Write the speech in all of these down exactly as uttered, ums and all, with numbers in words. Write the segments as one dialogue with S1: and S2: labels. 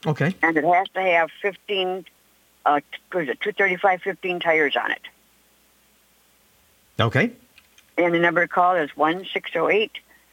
S1: Okay.
S2: And it has to have fifteen, uh, what is it, two thirty-five fifteen tires on it.
S1: Okay.
S2: And the number to call is one six zero eight,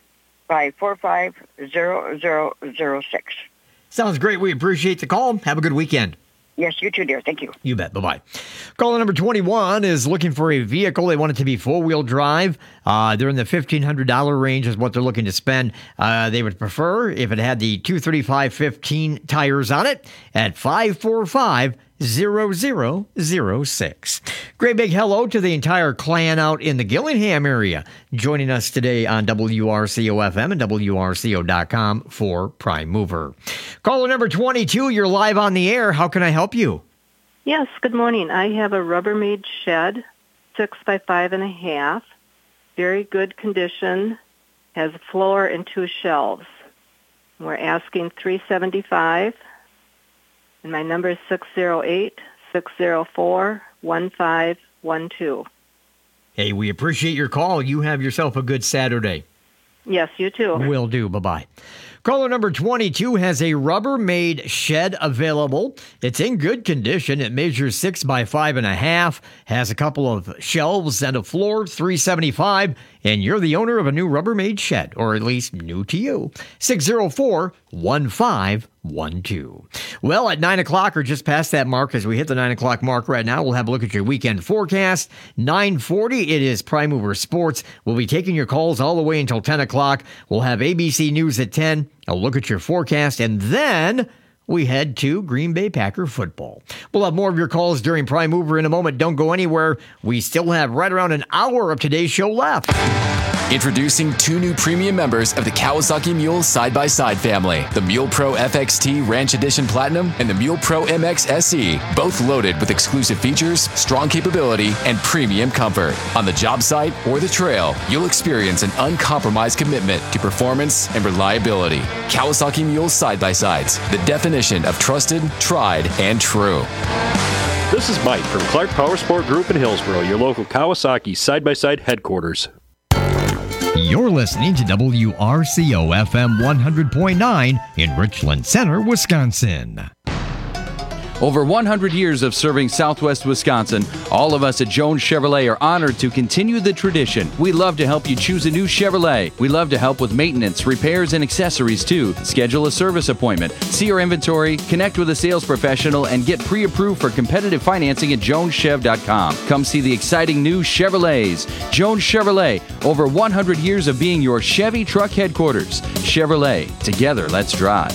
S2: five four five, zero zero zero six.
S1: Sounds great. We appreciate the call. Have a good weekend.
S2: Yes, you too, dear. Thank you.
S1: You bet. Bye-bye. Caller number twenty-one is looking for a vehicle. They want it to be four-wheel drive. Uh, they're in the fifteen hundred dollars range is what they're looking to spend. Uh, they would prefer if it had the two thirty-five fifteen tires on it at five four five, zero zero zero six. Great big hello to the entire clan out in the Gillingham area joining us today on W R C O F M and W R C O dot com for Prime Mover. Caller number twenty-two, you're live on the air. How can I help you?
S3: Yes, good morning. I have a Rubbermaid shed, six by five and a half, very good condition, has a floor and two shelves. We're asking three hundred seventy-five dollars. And my number is six zero eight, six zero four, one five one two.
S1: Hey, we appreciate your call. You have yourself a good Saturday.
S3: Yes, you too.
S1: Will do. Bye-bye. Caller number twenty-two has a Rubbermaid shed available. It's in good condition. It measures six by five and a half, has a couple of shelves and a floor, three hundred seventy-five dollars, and you're the owner of a new Rubbermaid shed, or at least new to you. six zero four, one five one two. Well, at nine o'clock or just past that mark, as we hit the nine o'clock mark right now, we'll have a look at your weekend forecast. nine forty, it is Prime Mover Sports. We'll be taking your calls all the way until ten o'clock. We'll have A B C News at ten. I'll look at your forecast, and then we head to Green Bay Packer football. We'll have more of your calls during Prime Mover in a moment. Don't go anywhere. We still have right around an hour of today's show left.
S4: Introducing two new premium members of the Kawasaki Mule side-by-side family, the Mule Pro F X T Ranch Edition Platinum and the Mule Pro M X S E, both loaded with exclusive features, strong capability, and premium comfort. On the job site or the trail, you'll experience an uncompromised commitment to performance and reliability. Kawasaki Mule side-by-sides, the definition of trusted, tried, and true.
S5: This is Mike from Clark Power Sport Group in Hillsboro, your local Kawasaki side-by-side headquarters.
S1: You're listening to W R C O F M one hundred point nine in Richland Center, Wisconsin.
S6: Over one hundred years of serving Southwest Wisconsin, all of us at Jones Chevrolet are honored to continue the tradition. We love to help you choose a new Chevrolet. We love to help with maintenance, repairs, and accessories too. Schedule a service appointment, see our inventory, connect with a sales professional, and get pre-approved for competitive financing at jones chev dot com. Come see the exciting new Chevrolets. Jones Chevrolet, over one hundred years of being your Chevy truck headquarters. Chevrolet, together let's drive.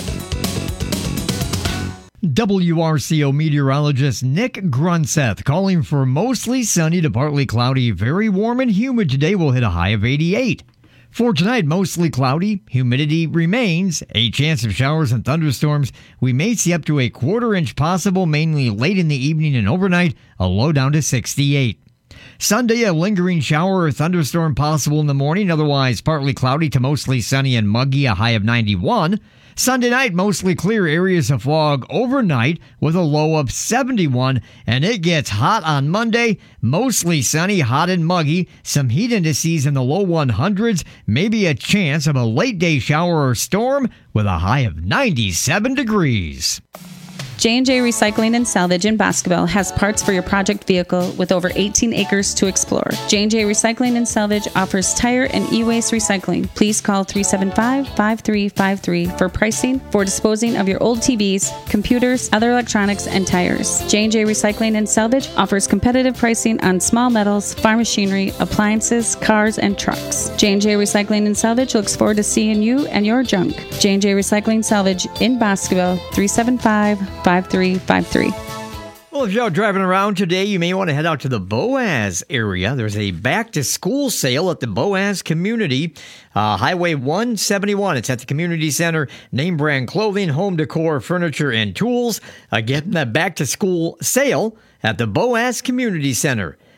S1: W R C O meteorologist Nick Grunseth calling for mostly sunny to partly cloudy, very warm and humid today. Will hit a high of eighty-eight. For tonight, mostly cloudy, humidity remains, a chance of showers and thunderstorms. We may see up to a quarter inch possible, mainly late in the evening and overnight, a low down to sixty-eight. Sunday, a lingering shower or thunderstorm possible in the morning, otherwise partly cloudy to mostly sunny and muggy, a high of ninety-one. Sunday night, mostly clear, areas of fog overnight with a low of seventy-one, and it gets hot on Monday, mostly sunny, hot and muggy, some heat indices in the low one hundreds, maybe a chance of a late day shower or storm with a high of ninety-seven degrees.
S7: J and J Recycling and Salvage in Boscobel has parts for your project vehicle with over eighteen acres to explore. J and J Recycling and Salvage offers tire and e-waste recycling. Please call three seven five, five three five three for pricing for disposing of your old T Vs, computers, other electronics, and tires. J and J Recycling and Salvage offers competitive pricing on small metals, farm machinery, appliances, cars, and trucks. J and J Recycling and Salvage looks forward to seeing you and your junk. J and J Recycling Salvage in Boscobel, three seven five, five three five three.
S1: Well, if you're out driving around today, you may want to head out to the Boaz area. There's a back-to-school sale at the Boaz Community, uh, Highway one seventy-one. It's at the Community Center. Name brand clothing, home decor, furniture, and tools. Again, that back-to-school sale at the Boaz Community Center.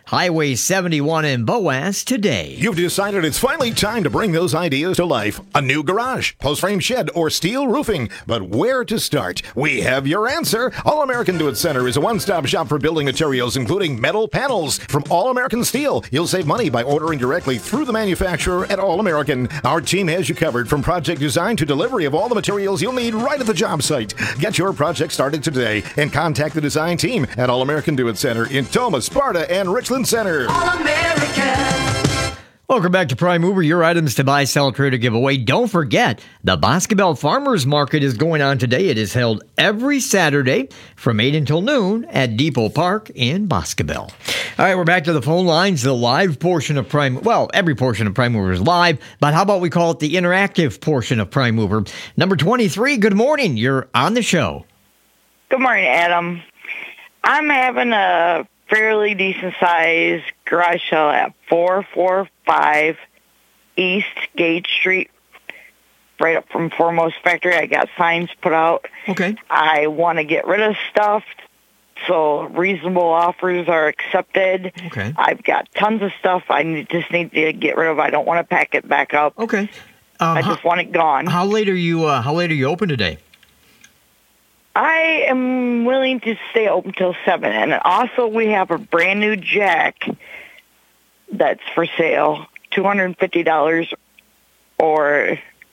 S1: Highway seventy-one in Boaz today.
S8: You've decided it's finally time to bring those ideas to life. A new garage, post-frame shed, or steel roofing. But where to start? We have your answer. All-American Do It Center is a one-stop shop for building materials, including metal panels. From All-American Steel, you'll save money by ordering directly through the manufacturer at All-American. Our team has you covered from project design to delivery of all the materials you'll need right at the job site. Get your project started today and contact the design team at All-American Do It Center in Toma, Sparta, and Richland Center.
S1: All-American. Welcome back to Prime Mover, your items to buy, sell, trade, or give away. Don't forget, the Boscobel Farmers Market is going on today. It is held every Saturday from eight until noon at Depot Park in Boscobel. All right, we're back to the phone lines. The live portion of Prime, well, every portion of Prime Mover is live, but how about we call it the interactive portion of Prime Mover? Number twenty-three, good morning. You're on the show.
S9: Good morning, Adam. I'm having a fairly decent-sized garage sale at four forty-five East Gage Street, right up from Foremost Factory. I got signs put out.
S1: Okay.
S9: I want to get rid of stuff, so reasonable offers are accepted.
S1: Okay.
S9: I've got tons of stuff I need, just need to get rid of. I don't want to pack it back up.
S1: Okay. Uh,
S9: I
S1: how,
S9: just want it gone.
S1: How late are you? Uh, how late are you open today?
S9: I am willing to stay open till seven, and also we have a brand new jack that's for sale, two hundred and fifty dollars, or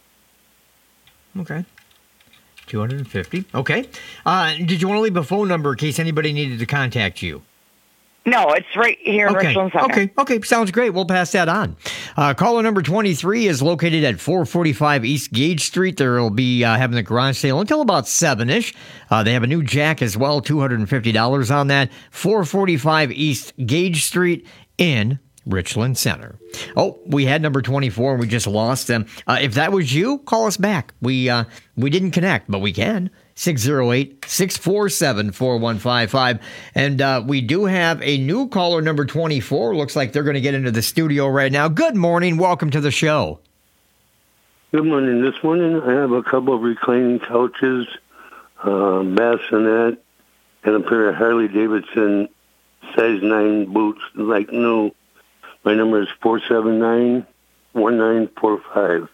S1: okay, two hundred and fifty. Okay. Uh, did you want to leave a phone number in case anybody needed to contact you?
S9: No, it's right here in
S1: okay.
S9: Richland Center.
S1: Okay, okay, sounds great. We'll pass that on. Uh, caller number twenty-three is located at four forty-five East Gage Street. They'll be uh, having the garage sale until about seven-ish. Uh, they have a new jack as well, two hundred and fifty dollars on that. four forty-five East Gage Street in Richland Center. Oh, we had number twenty-four and we just lost them. Uh, if that was you, call us back. We uh, we didn't connect, but we can. six oh eight, six four seven, four one five five. And uh, we do have a new caller, number twenty-four. Looks like they're going to get into the studio right now. Good morning. Welcome to the show.
S10: Good morning. This morning I have a couple of reclining couches, uh, bassinet, and a pair of Harley-Davidson size nine boots, like new. My number is four seven nine, one nine four five.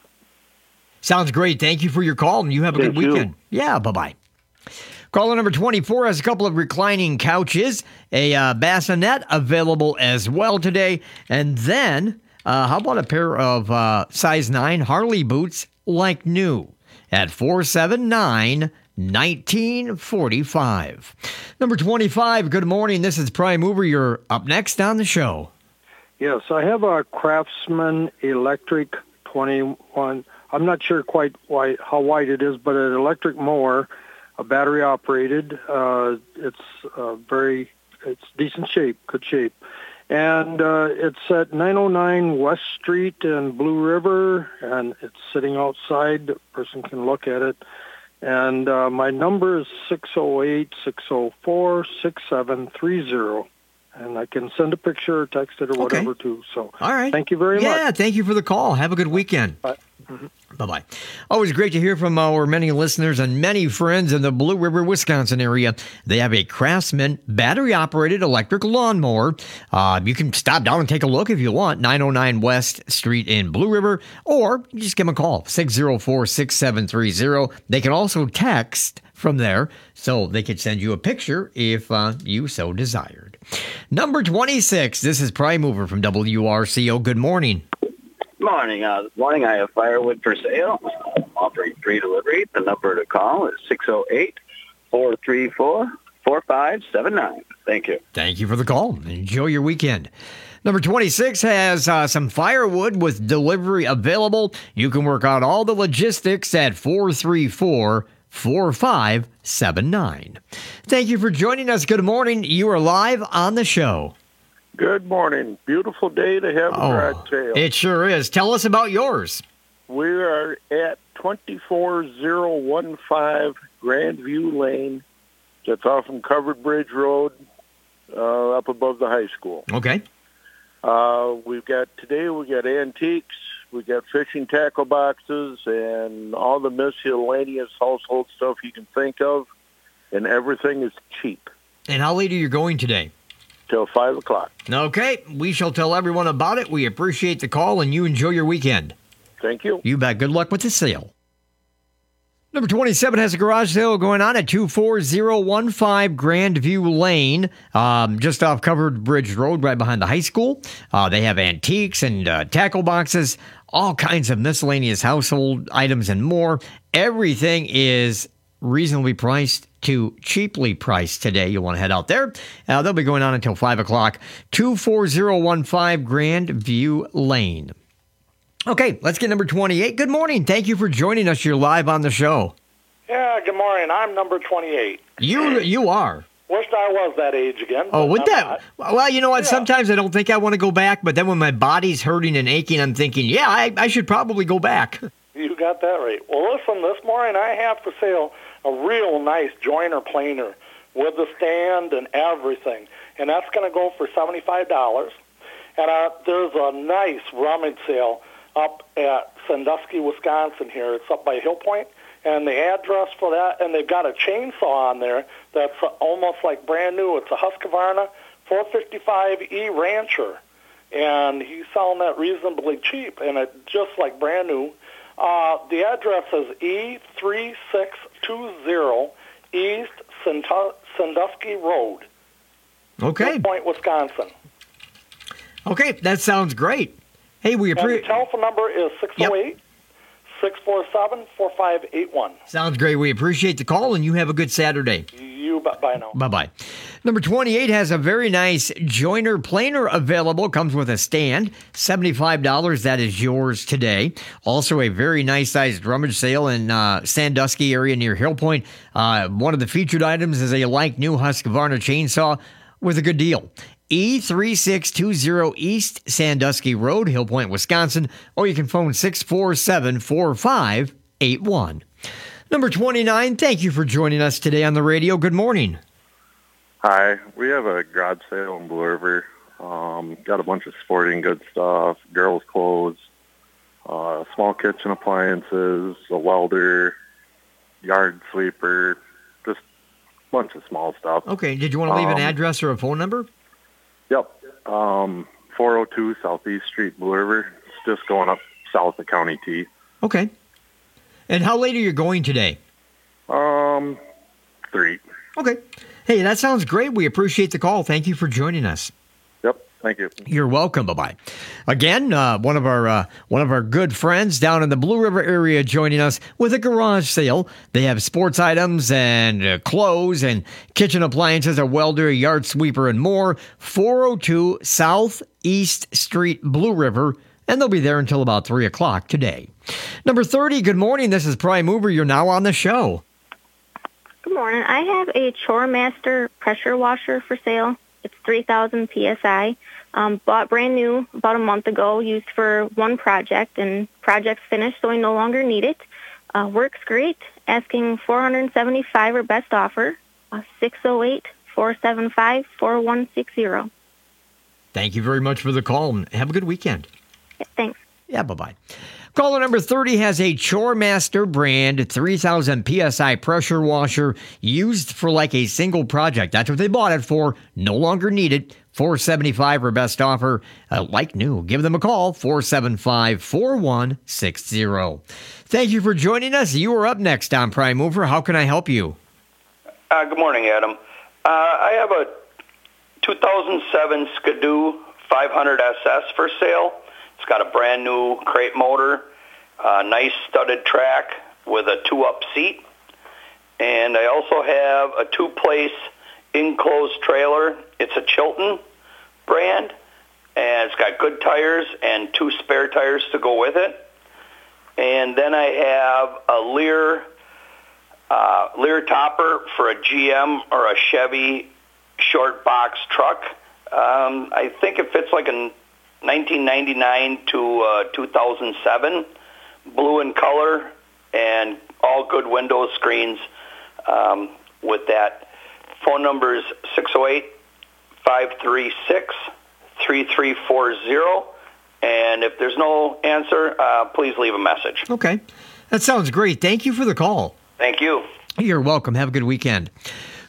S1: Sounds great. Thank you for your call, and you have a
S10: Thank
S1: good weekend. You. Yeah, bye-bye. Caller number twenty-four has a couple of reclining couches, a uh, bassinet available as well today, and then uh, how about a pair of uh, size nine Harley boots like new at four seven nine, one nine four five. Number twenty-five, good morning. This is Prime Mover. You're up next on the show.
S11: Yes, I have a Craftsman Electric twenty-one. I'm not sure quite why, how wide it is, but an electric mower, a battery operated. Uh, it's uh, very, it's decent shape, good shape. And uh, it's at nine oh nine West Street in Blue River, and it's sitting outside. The person can look at it. And uh, my number is six oh eight, six oh four, six seven three oh. And I can send a picture or text it or whatever,
S1: okay.
S11: too. So,
S1: all right.
S11: Thank you very
S1: yeah,
S11: much.
S1: Yeah, thank you for the call. Have a good weekend.
S11: Bye. Mm-hmm.
S1: Bye-bye. Always great to hear from our many listeners and many friends in the Blue River, Wisconsin area. They have a Craftsman battery-operated electric lawnmower. Uh, you can stop down and take a look if you want. nine oh nine West Street in Blue River, or just give them a call, six oh four, six seven three oh. They can also text from there, so they could send you a picture if uh, you so desired. Number twenty-six, this is Prime Mover from W R C O. Good morning.
S12: Morning. Uh, this morning I have firewood for sale. I'm offering free delivery. The number to call is six oh eight, four three four, four five seven nine. Thank you.
S1: Thank you for the call. Enjoy your weekend. Number twenty-six has uh, some firewood with delivery available. You can work out all the logistics at four three four, four five seven nine. Thank you for joining us. Good morning. You are live on the show.
S13: Good morning. Beautiful day to have a
S1: oh,
S13: garage sale.
S1: It sure is. Tell us about yours.
S13: We are at twenty-four oh fifteen Grandview Lane. That's off from Covered Bridge Road, uh, up above the high school.
S1: Okay.
S13: Uh, we've got, today we got antiques, we got fishing tackle boxes, and all the miscellaneous household stuff you can think of, and everything is cheap.
S1: And how late are you going today?
S13: till five o'clock.
S1: Okay, we shall tell everyone about it. We appreciate the call, and you enjoy your weekend.
S13: Thank you.
S1: You bet. Good luck with the sale. Number twenty-seven has a garage sale going on at two four zero one five Grandview Lane, um, just off Covered Bridge Road, right behind the high school. Uh, they have antiques and uh, tackle boxes, all kinds of miscellaneous household items and more. Everything is reasonably priced to cheaply priced today. You'll want to head out there. Uh, they'll be going on until five o'clock. two four zero one five Grandview Lane. Okay, let's get number twenty-eight. Good morning. Thank you for joining us. You're live on the show.
S14: Yeah, good morning. I'm number twenty-eight.
S1: You you are.
S14: Wished I was that age again.
S1: Oh, would
S14: I'm
S1: that?
S14: not.
S1: Well, you know what?
S14: Yeah.
S1: Sometimes I don't think I want to go back, but then when my body's hurting and aching, I'm thinking, yeah, I, I should probably go back.
S14: You got that right. Well, listen, this morning I have for sale a real nice joiner planer with the stand and everything, and that's going to go for seventy-five dollars. And uh, there's a nice rummage sale up at Sandusky, Wisconsin here. It's up by Hill Point, and the address for that, and they've got a chainsaw on there that's almost like brand new. It's a Husqvarna four fifty-five E Rancher, and he's selling that reasonably cheap, and it's just like brand new. Uh, the address is E three six two zero East Sandusky Road.
S1: Okay.
S14: Hill Point, Wisconsin.
S1: Okay, that sounds great. Hey, we
S14: And the
S1: appreciate.
S14: telephone number is six oh eight, six four seven, four five eight one.
S1: Sounds great. We appreciate the call, and you have a good Saturday.
S14: You bet. Bye now.
S1: Bye-bye. Number twenty-eight has a very nice joiner planer available. Comes with a stand. seventy-five dollars. That is yours today. Also, a very nice sized rummage sale in uh, Sandusky area near Hill Point. Uh, one of the featured items is a like new Husqvarna chainsaw with a good deal. E three six two zero East Sandusky Road, Hill Point, Wisconsin, or you can phone six four seven, four five eight one. Number twenty-nine, thank you for joining us today on the radio. Good morning.
S15: Hi, we have a garage sale in Blue River. Um, got a bunch of sporting goods stuff, girls' clothes, uh, small kitchen appliances, a welder, yard sweeper, just a bunch of small stuff.
S1: Okay, did you want to leave
S15: um,
S1: an address or a phone number?
S15: Yep, um, four oh two Southeast Street, Blue River. It's just going up south of County T.
S1: Okay. And how late are you going today?
S15: Um, three.
S1: Okay. Hey, that sounds great. We appreciate the call. Thank you for joining us.
S15: Yep, thank you.
S1: You're welcome. Bye-bye. Again, uh, one of our uh, one of our good friends down in the Blue River area joining us with a garage sale. They have sports items and uh, clothes and kitchen appliances, a welder, a yard sweeper, and more. four oh two Southeast Street, Blue River, and they'll be there until about three o'clock today. Number thirty, good morning. This is Prime Mover. You're now on the show.
S16: Good morning. I have a Chore Master pressure washer for sale. It's three thousand P S I. Um, bought brand new about a month ago, used for one project, and project's finished, so I no longer need it. Uh, works great. Asking four hundred seventy-five dollars or best offer. Uh, six oh eight, four seven five, four one six zero.
S1: Thank you very much for the call, and have a good weekend.
S16: Yeah, thanks.
S1: Yeah, bye-bye. Caller number thirty has a Chore Master brand three thousand P S I pressure washer used for like a single project. That's what they bought it for. No longer needed. four seventy-five or best offer, uh, like new. Give them a call, four seven five, four one six zero. Thank you for joining us. You are up next on Prime Mover. How can I help you?
S17: Uh, good morning, Adam. Uh, I have a two thousand seven Skidoo five hundred S S for sale. It's got a brand new crate motor, a nice studded track with a two-up seat, and I also have a two-place enclosed trailer. It's a Chilton brand, and it's got good tires and two spare tires to go with it. And then I have a Lear uh, Lear topper for a G M or a Chevy short box truck. Um, I think it fits like a nineteen ninety-nine to uh, two thousand seven, blue in color, and all good window screens um, with that. Phone number is six oh eight, five three six, three three four zero, and if there's no answer, uh, please leave a message.
S1: Okay. That sounds great. Thank you for the call.
S17: Thank you.
S1: You're welcome. Have a good weekend.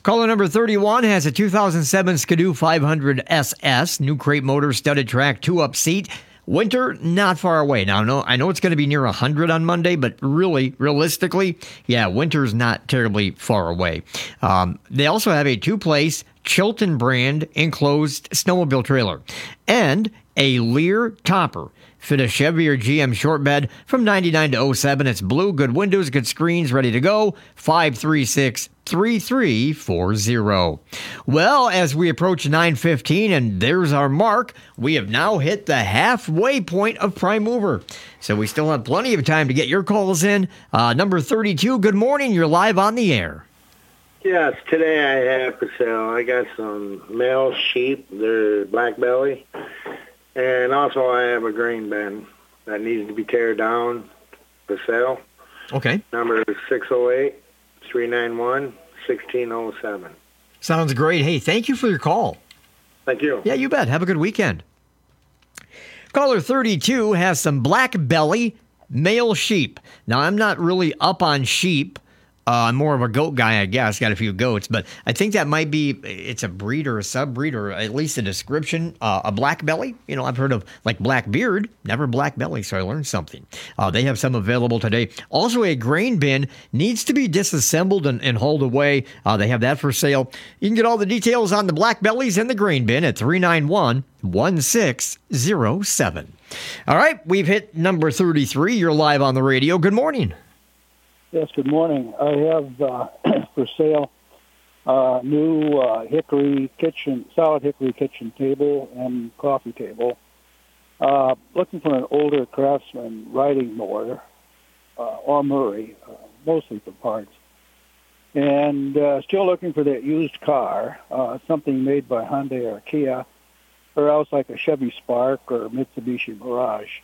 S1: Caller number thirty-one has a two thousand seven Skidoo five hundred S S, new crate motor, studded track, two-up seat. Winter, not far away. Now, I know, I know it's going to be near one hundred on Monday, but really, realistically, yeah, winter's not terribly far away. Um, they also have a two-place Chilton brand enclosed snowmobile trailer and a Lear topper. Fit a Chevy or G M short bed from ninety-nine to oh seven. It's blue, good windows, good screens, ready to go. five three six, three three four zero. Well, as we approach nine fifteen, and there's our mark, we have now hit the halfway point of Prime Mover. So we still have plenty of time to get your calls in. Uh, number thirty-two, good morning. You're live on the air.
S18: Yes, today I have for sale. I got some male sheep. They're black belly. And also I have a grain bin that needs to be teared down for sale.
S1: Okay.
S18: Number is six oh eight, three nine one, one six oh seven.
S1: Sounds great. Hey, thank you for your call.
S18: Thank you.
S1: Yeah, you bet. Have a good weekend. Caller thirty-two has some black belly male sheep. Now, I'm not really up on sheep. Uh, I'm more of a goat guy, I guess. Got a few goats, but I think that might be, it's a breed or a sub-breed or at least a description. Uh, a black belly. You know, I've heard of like black beard, never black belly, so I learned something. Uh, they have some available today. Also, a grain bin needs to be disassembled and, and hauled away. Uh, they have that for sale. You can get all the details on the black bellies and the grain bin at three nine one, one six oh seven. All right, we've hit number thirty-three. You're live on the radio. Good morning.
S19: Yes, good morning. I have uh, for sale uh, new uh, hickory kitchen, solid hickory kitchen table and coffee table. Uh, looking for an older Craftsman riding mower uh, or Murray, uh, mostly for parts. And uh, still looking for that used car, uh, something made by Hyundai or Kia, or else like a Chevy Spark or Mitsubishi Mirage.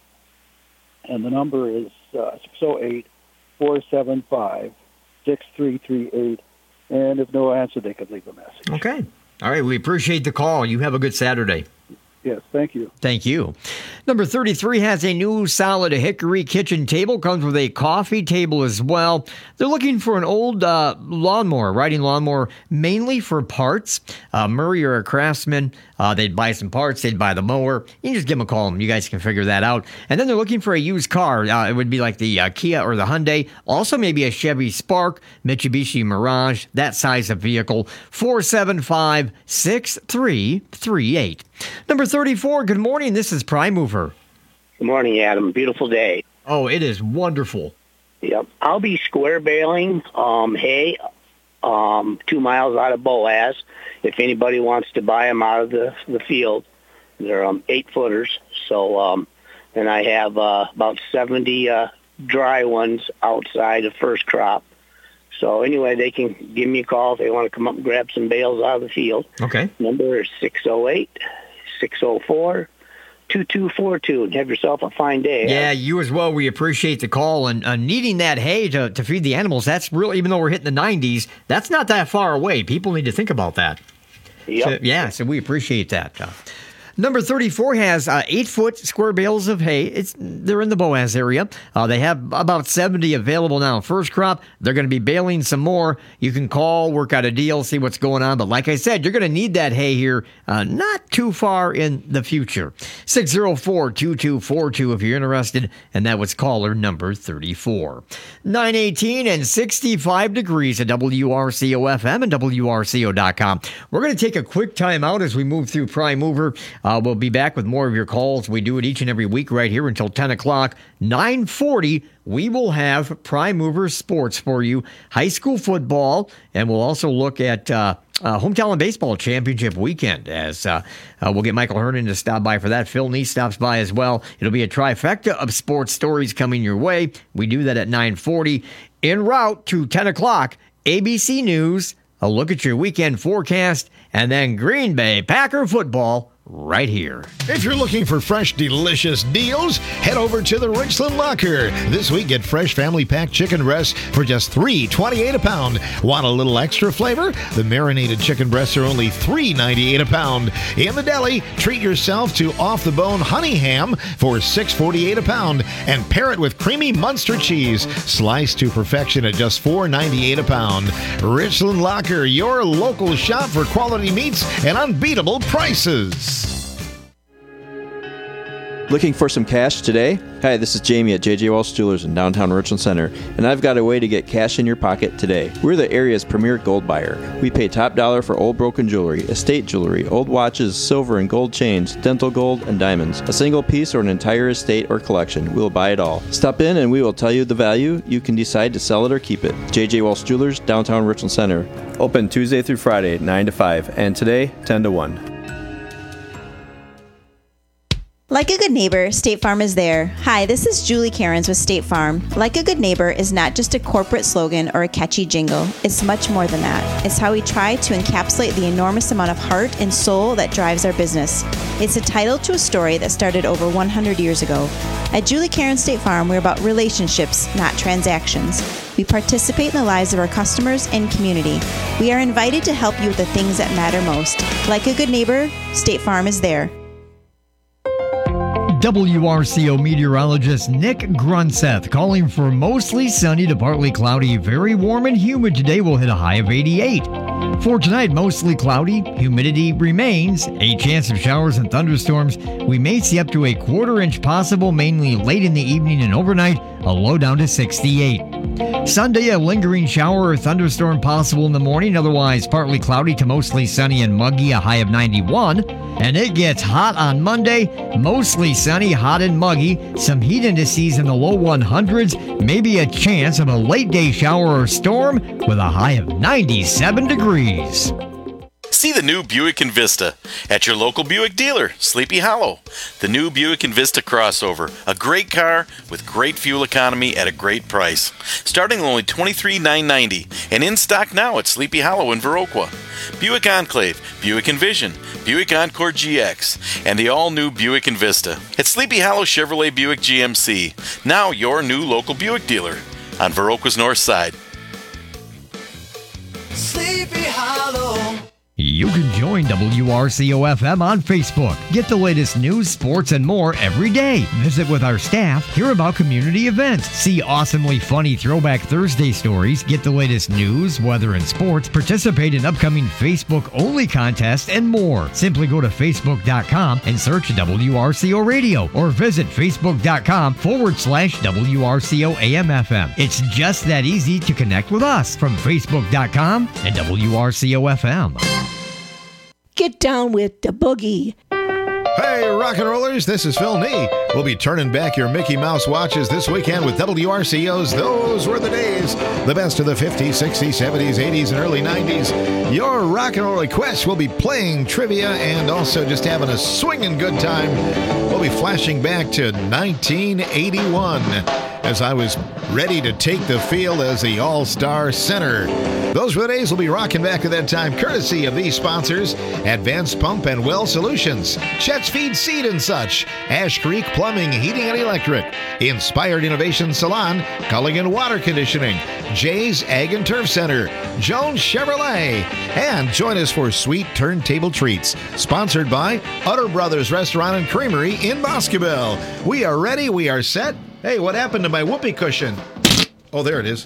S19: And the number is uh, six oh eight, four seven five, six three three eight. And if no answer, they could leave a message.
S1: Okay. All right. We appreciate the call. You have a good Saturday.
S19: Yes, thank you.
S1: Thank you. Number thirty-three has a new solid hickory kitchen table. Comes with a coffee table as well. They're looking for an old uh, lawnmower, riding lawnmower, mainly for parts. Uh, Murray or a Craftsman, uh, they'd buy some parts. They'd buy the mower. You can just give them a call. You guys can figure that out. And then they're looking for a used car. Uh, it would be like the uh, Kia or the Hyundai. Also maybe a Chevy Spark, Mitsubishi Mirage, that size of vehicle. four seven five, six three three eight. Number thirty-four, good morning. This is Prime Mover.
S20: Good morning, Adam. Beautiful day.
S1: Oh, it is wonderful.
S20: Yep. I'll be square baling um, hay um, two miles out of Boaz. If anybody wants to buy them out of the, the field, they're um, eight footers. So, um, and I have uh, about seventy uh, dry ones outside of first crop. So anyway, they can give me a call if they want to come up and grab some bales out of the field.
S1: Okay.
S20: Number is six oh eight, six oh four, two two four two. And have yourself a fine day.
S1: Yeah, you as well. We appreciate the call. And uh, needing that hay to, to feed the animals, that's really, even though we're hitting the nineties, that's not that far away. People need to think about that.
S20: Yep.
S1: So, yeah, so we appreciate that. Uh, Number thirty-four has uh, eight-foot square bales of hay. It's They're in the Boaz area. Uh, they have about seventy available now. First crop, they're going to be baling some more. You can call, work out a deal, see what's going on. But like I said, you're going to need that hay here uh, not too far in the future. six oh four, two two four two if you're interested. And that was caller number thirty-four. nine eighteen and sixty-five degrees at W R C O F M and W R C O dot com. We're going to take a quick time out as we move through Prime Mover. Uh, we'll be back with more of your calls. We do it each and every week right here until ten o'clock. nine forty, we will have Prime Mover Sports for you. High school football, and we'll also look at uh, uh, Hometown Baseball Championship weekend as uh, uh, we'll get Michael Hernan to stop by for that. Phil Neese stops by as well. It'll be a trifecta of sports stories coming your way. We do that at nine forty. En route to ten o'clock, A B C News, a look at your weekend forecast, and then Green Bay Packer football right here.
S8: If you're looking for fresh, delicious deals, head over to the Richland Locker. This week, get fresh family pack chicken breasts for just three dollars and twenty-eight cents a pound. Want a little extra flavor? The marinated chicken breasts are only three dollars and ninety-eight cents a pound. In the deli, treat yourself to off-the-bone honey ham for six dollars and forty-eight cents a pound. And pair it with creamy Munster cheese, sliced to perfection at just four dollars and ninety-eight cents a pound. Richland Locker, your local shop for quality meats and unbeatable prices.
S21: Looking for some cash today? Hi, this is Jamie at J J Walsh Jewelers in downtown Richland Center, and I've got a way to get cash in your pocket today. We're the area's premier gold buyer. We pay top dollar for old broken jewelry, estate jewelry, old watches, silver and gold chains, dental gold, and diamonds. A single piece or an entire estate or collection, we'll buy it all. Stop in and we will tell you the value. You can decide to sell it or keep it. J J Walsh Jewelers, downtown Richland Center. Open Tuesday through Friday, nine to five, and today, ten to one.
S22: Like a good neighbor, State Farm is there. Hi, this is Julie Cairns with State Farm. Like a good neighbor is not just a corporate slogan or a catchy jingle. It's much more than that. It's how we try to encapsulate the enormous amount of heart and soul that drives our business. It's a title to a story that started over one hundred years ago. At Julie Cairns State Farm, we're about relationships, not transactions. We participate in the lives of our customers and community. We are invited to help you with the things that matter most. Like a good neighbor, State Farm is there.
S1: W R C O meteorologist Nick Grunseth calling for mostly sunny to partly cloudy, very warm and humid today. Will hit a high of eighty-eight. For tonight, mostly cloudy, humidity remains, a chance of showers and thunderstorms. We may see up to a quarter inch possible, mainly late in the evening and overnight, a low down to sixty-eight. Sunday, a lingering shower or thunderstorm possible in the morning, otherwise partly cloudy to mostly sunny and muggy, a high of ninety-one. And it gets hot on Monday, mostly sunny, hot and muggy, some heat indices in the low one hundreds, maybe a chance of a late day shower or storm with a high of ninety-seven degrees.
S23: See the new Buick Envista at your local Buick dealer, Sleepy Hollow. The new Buick Envista crossover, a great car with great fuel economy at a great price. Starting only twenty-three thousand nine hundred ninety dollars and in stock now at Sleepy Hollow in Viroqua. Buick Enclave, Buick Envision, Buick Encore G X, and the all-new Buick Envista. At Sleepy Hollow Chevrolet Buick G M C, now your new local Buick dealer on Viroqua's north side.
S24: Sleepy Hollow.
S1: You can join W R C O F M on Facebook. Get the latest news, sports, and more every day. Visit with our staff, hear about community events, see awesomely funny Throwback Thursday stories, get the latest news, weather, and sports, participate in upcoming Facebook-only contests, and more. Simply go to Facebook dot com and search W R C O Radio or visit Facebook dot com forward slash W R C O A M F M. It's just that easy to connect with us from Facebook dot com and W R C O F M.
S25: Get down with the boogie.
S8: Hey, rock and rollers, this is Phil Nee. We'll be turning back your Mickey Mouse watches this weekend with W R C O's Those Were the Days. The best of the fifties, sixties, seventies, eighties, and early nineties. Your rock and roll requests will be playing trivia and also just having a swinging good time. We'll be flashing back to nineteen eighty-one as I was ready to take the field as the All-Star Center. Those Were the Days will be rocking back at that time, courtesy of these sponsors: Advanced Pump and Well Solutions, Chet's Feed Seed and Such, Ash Creek Plumbing, Heating and Electric, Inspired Innovation Salon, Culligan Water Conditioning, Jay's Ag and Turf Center, Jones Chevrolet, and join us for Sweet Turntable Treats, sponsored by Utter Brothers Restaurant and Creamery in Boscobel. We are ready, we are set. Hey, what happened to my whoopee cushion? Oh, there it is.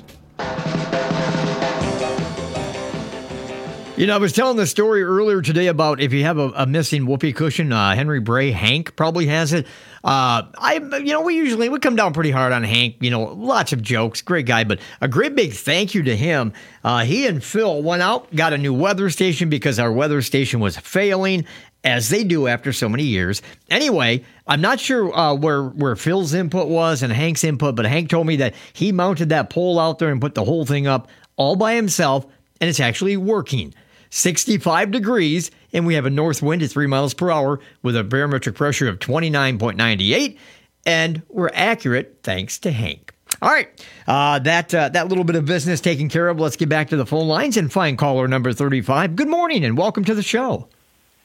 S1: You know, I was telling the story earlier today about if you have a, a missing whoopee cushion, uh, Henry Bray, Hank probably has it. Uh, I, you know, we usually, we come down pretty hard on Hank, you know, lots of jokes, great guy, but a great big thank you to him. Uh, he and Phil went out, got a new weather station because our weather station was failing, as they do after so many years. Anyway, I'm not sure uh, where, where Phil's input was and Hank's input, but Hank told me that he mounted that pole out there and put the whole thing up all by himself, and it's actually working. sixty-five degrees, and we have a north wind at three miles per hour with a barometric pressure of twenty-nine point nine eight, and we're accurate thanks to Hank. All right, uh, that uh, that little bit of business taken care of. Let's get back to the phone lines and find caller number thirty-five. Good morning and welcome to the show.
S26: Good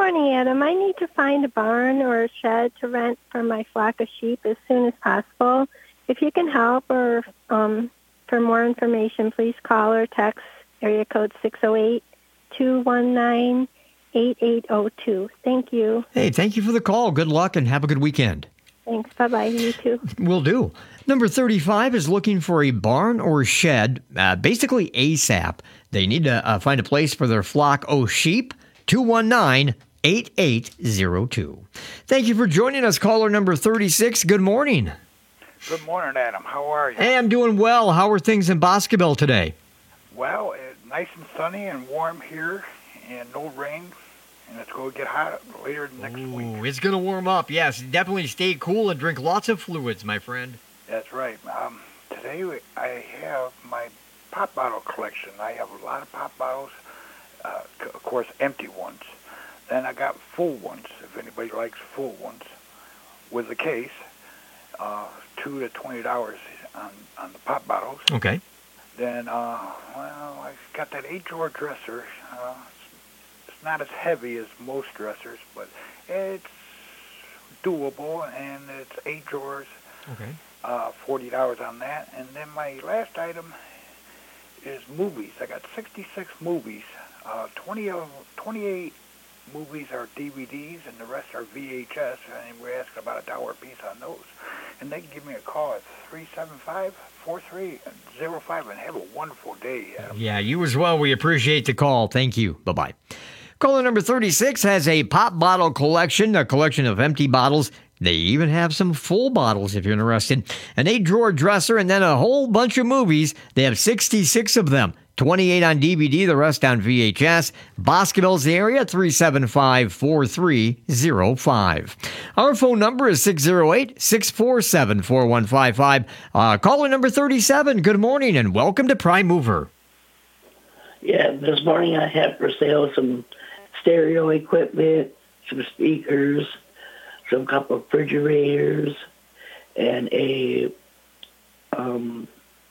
S2: morning, Adam. I need to find a barn or a shed to rent for my flock of sheep as soon as possible. If you can help or um, for more information, please call or text area code six oh eight, two one nine, eight eight oh two. Thank you.
S1: Hey, thank you for the call. Good luck and have a good weekend.
S2: Thanks. Bye-bye. You too.
S1: Will do. Number thirty-five is looking for a barn or shed, uh, basically ASAP. They need to uh, find a place for their flock of sheep. two one nine, eight eight oh two. Thank you for joining us, caller number thirty-six. Good morning.
S3: Good morning, Adam. How are you?
S1: Hey, I'm doing well. How are things in Boscobel today?
S3: Well, it's nice and sunny and warm here, and no rain, and it's going to get hot later next
S1: Ooh,
S3: week.
S1: It's going to warm up. Yes, definitely stay cool and drink lots of fluids, my friend.
S3: That's right. Um, today we- I have my pop bottle collection. I have a lot of pop bottles, uh, c- of course, empty ones. Then I got full ones, if anybody likes full ones, with a case. Uh, two to twenty dollars on on the pop bottles.
S1: Okay.
S3: Then, uh, well, I got that eight drawer dresser. Uh, it's, it's not as heavy as most dressers, but it's doable, and it's eight drawers.
S1: Okay.
S3: Uh, forty dollars on that. And then my last item is movies. I got sixty-six movies. Uh, twenty of twenty-eight movies are D V Ds, and the rest are V H S. And we're asking about a dollar a piece on those. And they can give me a call at three seven five, four three oh five, and have a wonderful day. Adam.
S1: Yeah, you as well. We appreciate the call. Thank you. Bye-bye. Caller number thirty-six has a pop bottle collection, a collection of empty bottles. They even have some full bottles if you're interested. An eight-drawer dresser and then a whole bunch of movies. They have sixty-six of them. twenty-eight on D V D, the rest on V H S. Boscobel's the area, three seven five, four three oh five. Our phone number is six oh eight, six four seven, four one five five. Uh, caller number thirty-seven, good morning and welcome to Prime Mover.
S4: Yeah, this morning I have for sale some stereo equipment, some speakers, some couple of refrigerators, and a um,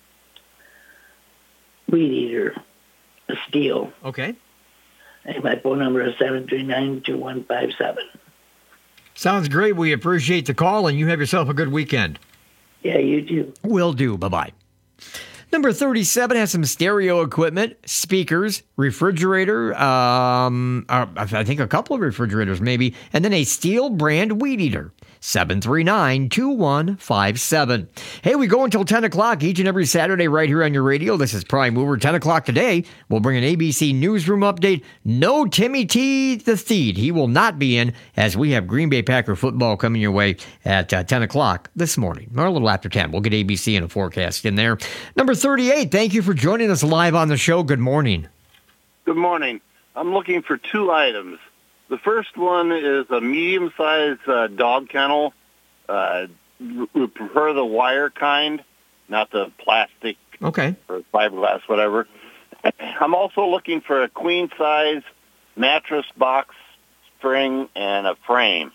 S4: weed eater, a steel.
S1: Okay.
S4: And my phone number is seven three nine, two one five seven.
S1: Sounds great. We appreciate the call and you have yourself a good weekend.
S4: Yeah, you too.
S1: Will do. Bye-bye. Number thirty-seven has some stereo equipment, speakers, refrigerator, um, uh, I think a couple of refrigerators maybe, and then a Steel brand weed eater. seven three nine, two one five seven. Hey, we go until ten o'clock each and every Saturday right here on your radio. This is Prime Mover. ten o'clock today, we'll bring an A B C Newsroom update. No Timmy T the Theed. He will not be in as we have Green Bay Packer football coming your way at uh, ten o'clock this morning, or a little after ten. We'll get A B C and a forecast in there. Number thirty-eight, thank you for joining us live on the show. Good morning.
S5: Good morning. I'm looking for two items. The first one is a medium-sized uh, dog kennel. Uh, we prefer the wire kind, not the plastic
S1: Okay.
S5: or fiberglass, whatever. I'm also looking for a queen-size mattress box spring and a frame.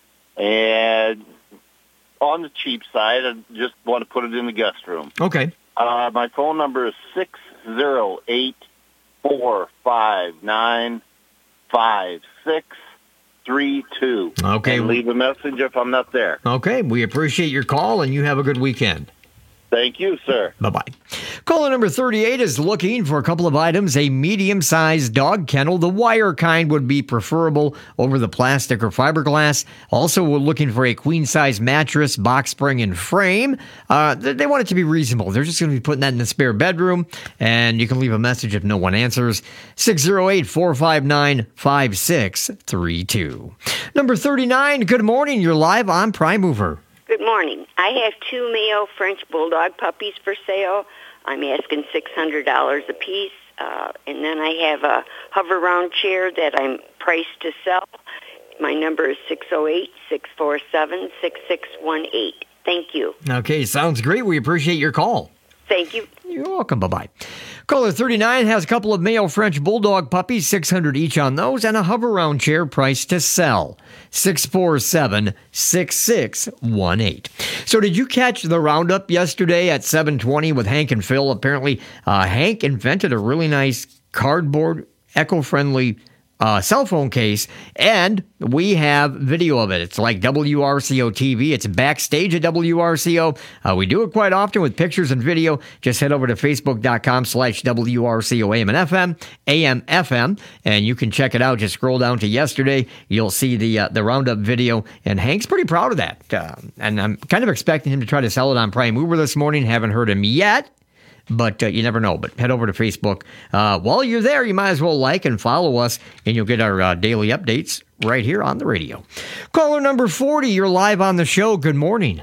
S5: And on the cheap side, I just want to put it in the guest room.
S1: Okay.
S5: Uh, my phone number is six oh eight, four five nine, five six three two.
S1: Okay.
S5: And leave a message if I'm not there.
S1: Okay, we appreciate your call and you have a good weekend.
S5: Thank you, sir.
S1: Bye-bye. Caller number thirty-eight is looking for a couple of items. A medium-sized dog kennel. The wire kind would be preferable over the plastic or fiberglass. Also, we're looking for a queen-size mattress, box spring, and frame. Uh, they want it to be reasonable. They're just going to be putting that in the spare bedroom, and you can leave a message if no one answers. six oh eight, four five nine, five six three two. Number thirty-nine, good morning. You're live on Prime Mover.
S6: Good morning. I have two male French Bulldog puppies for sale. I'm asking six hundred dollars a piece. Uh, and then I have a hover-round chair that I'm priced to sell. My number is six oh eight, six four seven, six six one eight. Thank you.
S1: Okay, sounds great. We appreciate your call.
S6: Thank you.
S1: You're welcome. Bye-bye. Caller thirty-nine has a couple of male French Bulldog puppies, six hundred dollars each on those, and a hover-round chair priced to sell. six four seven, six six one eight. So did you catch the roundup yesterday at seven twenty with Hank and Phil? Apparently, uh, Hank invented a really nice cardboard, eco-friendly uh, cell phone case, and we have video of it. It's like W R C O T V. It's backstage at W R C O. Uh, we do it quite often with pictures and video. Just head over to facebook.com slash WRCO AM and FM, A M F M, and you can check it out. Just scroll down to yesterday. You'll see the uh, the roundup video, and Hank's pretty proud of that. Uh, and I'm kind of expecting him to try to sell it on Prime Mover this morning. Haven't heard him yet. But uh, you never know. But head over to Facebook. Uh, while you're there, you might as well like and follow us, and you'll get our uh, daily updates right here on the radio. Caller number forty, you're live on the show. Good morning.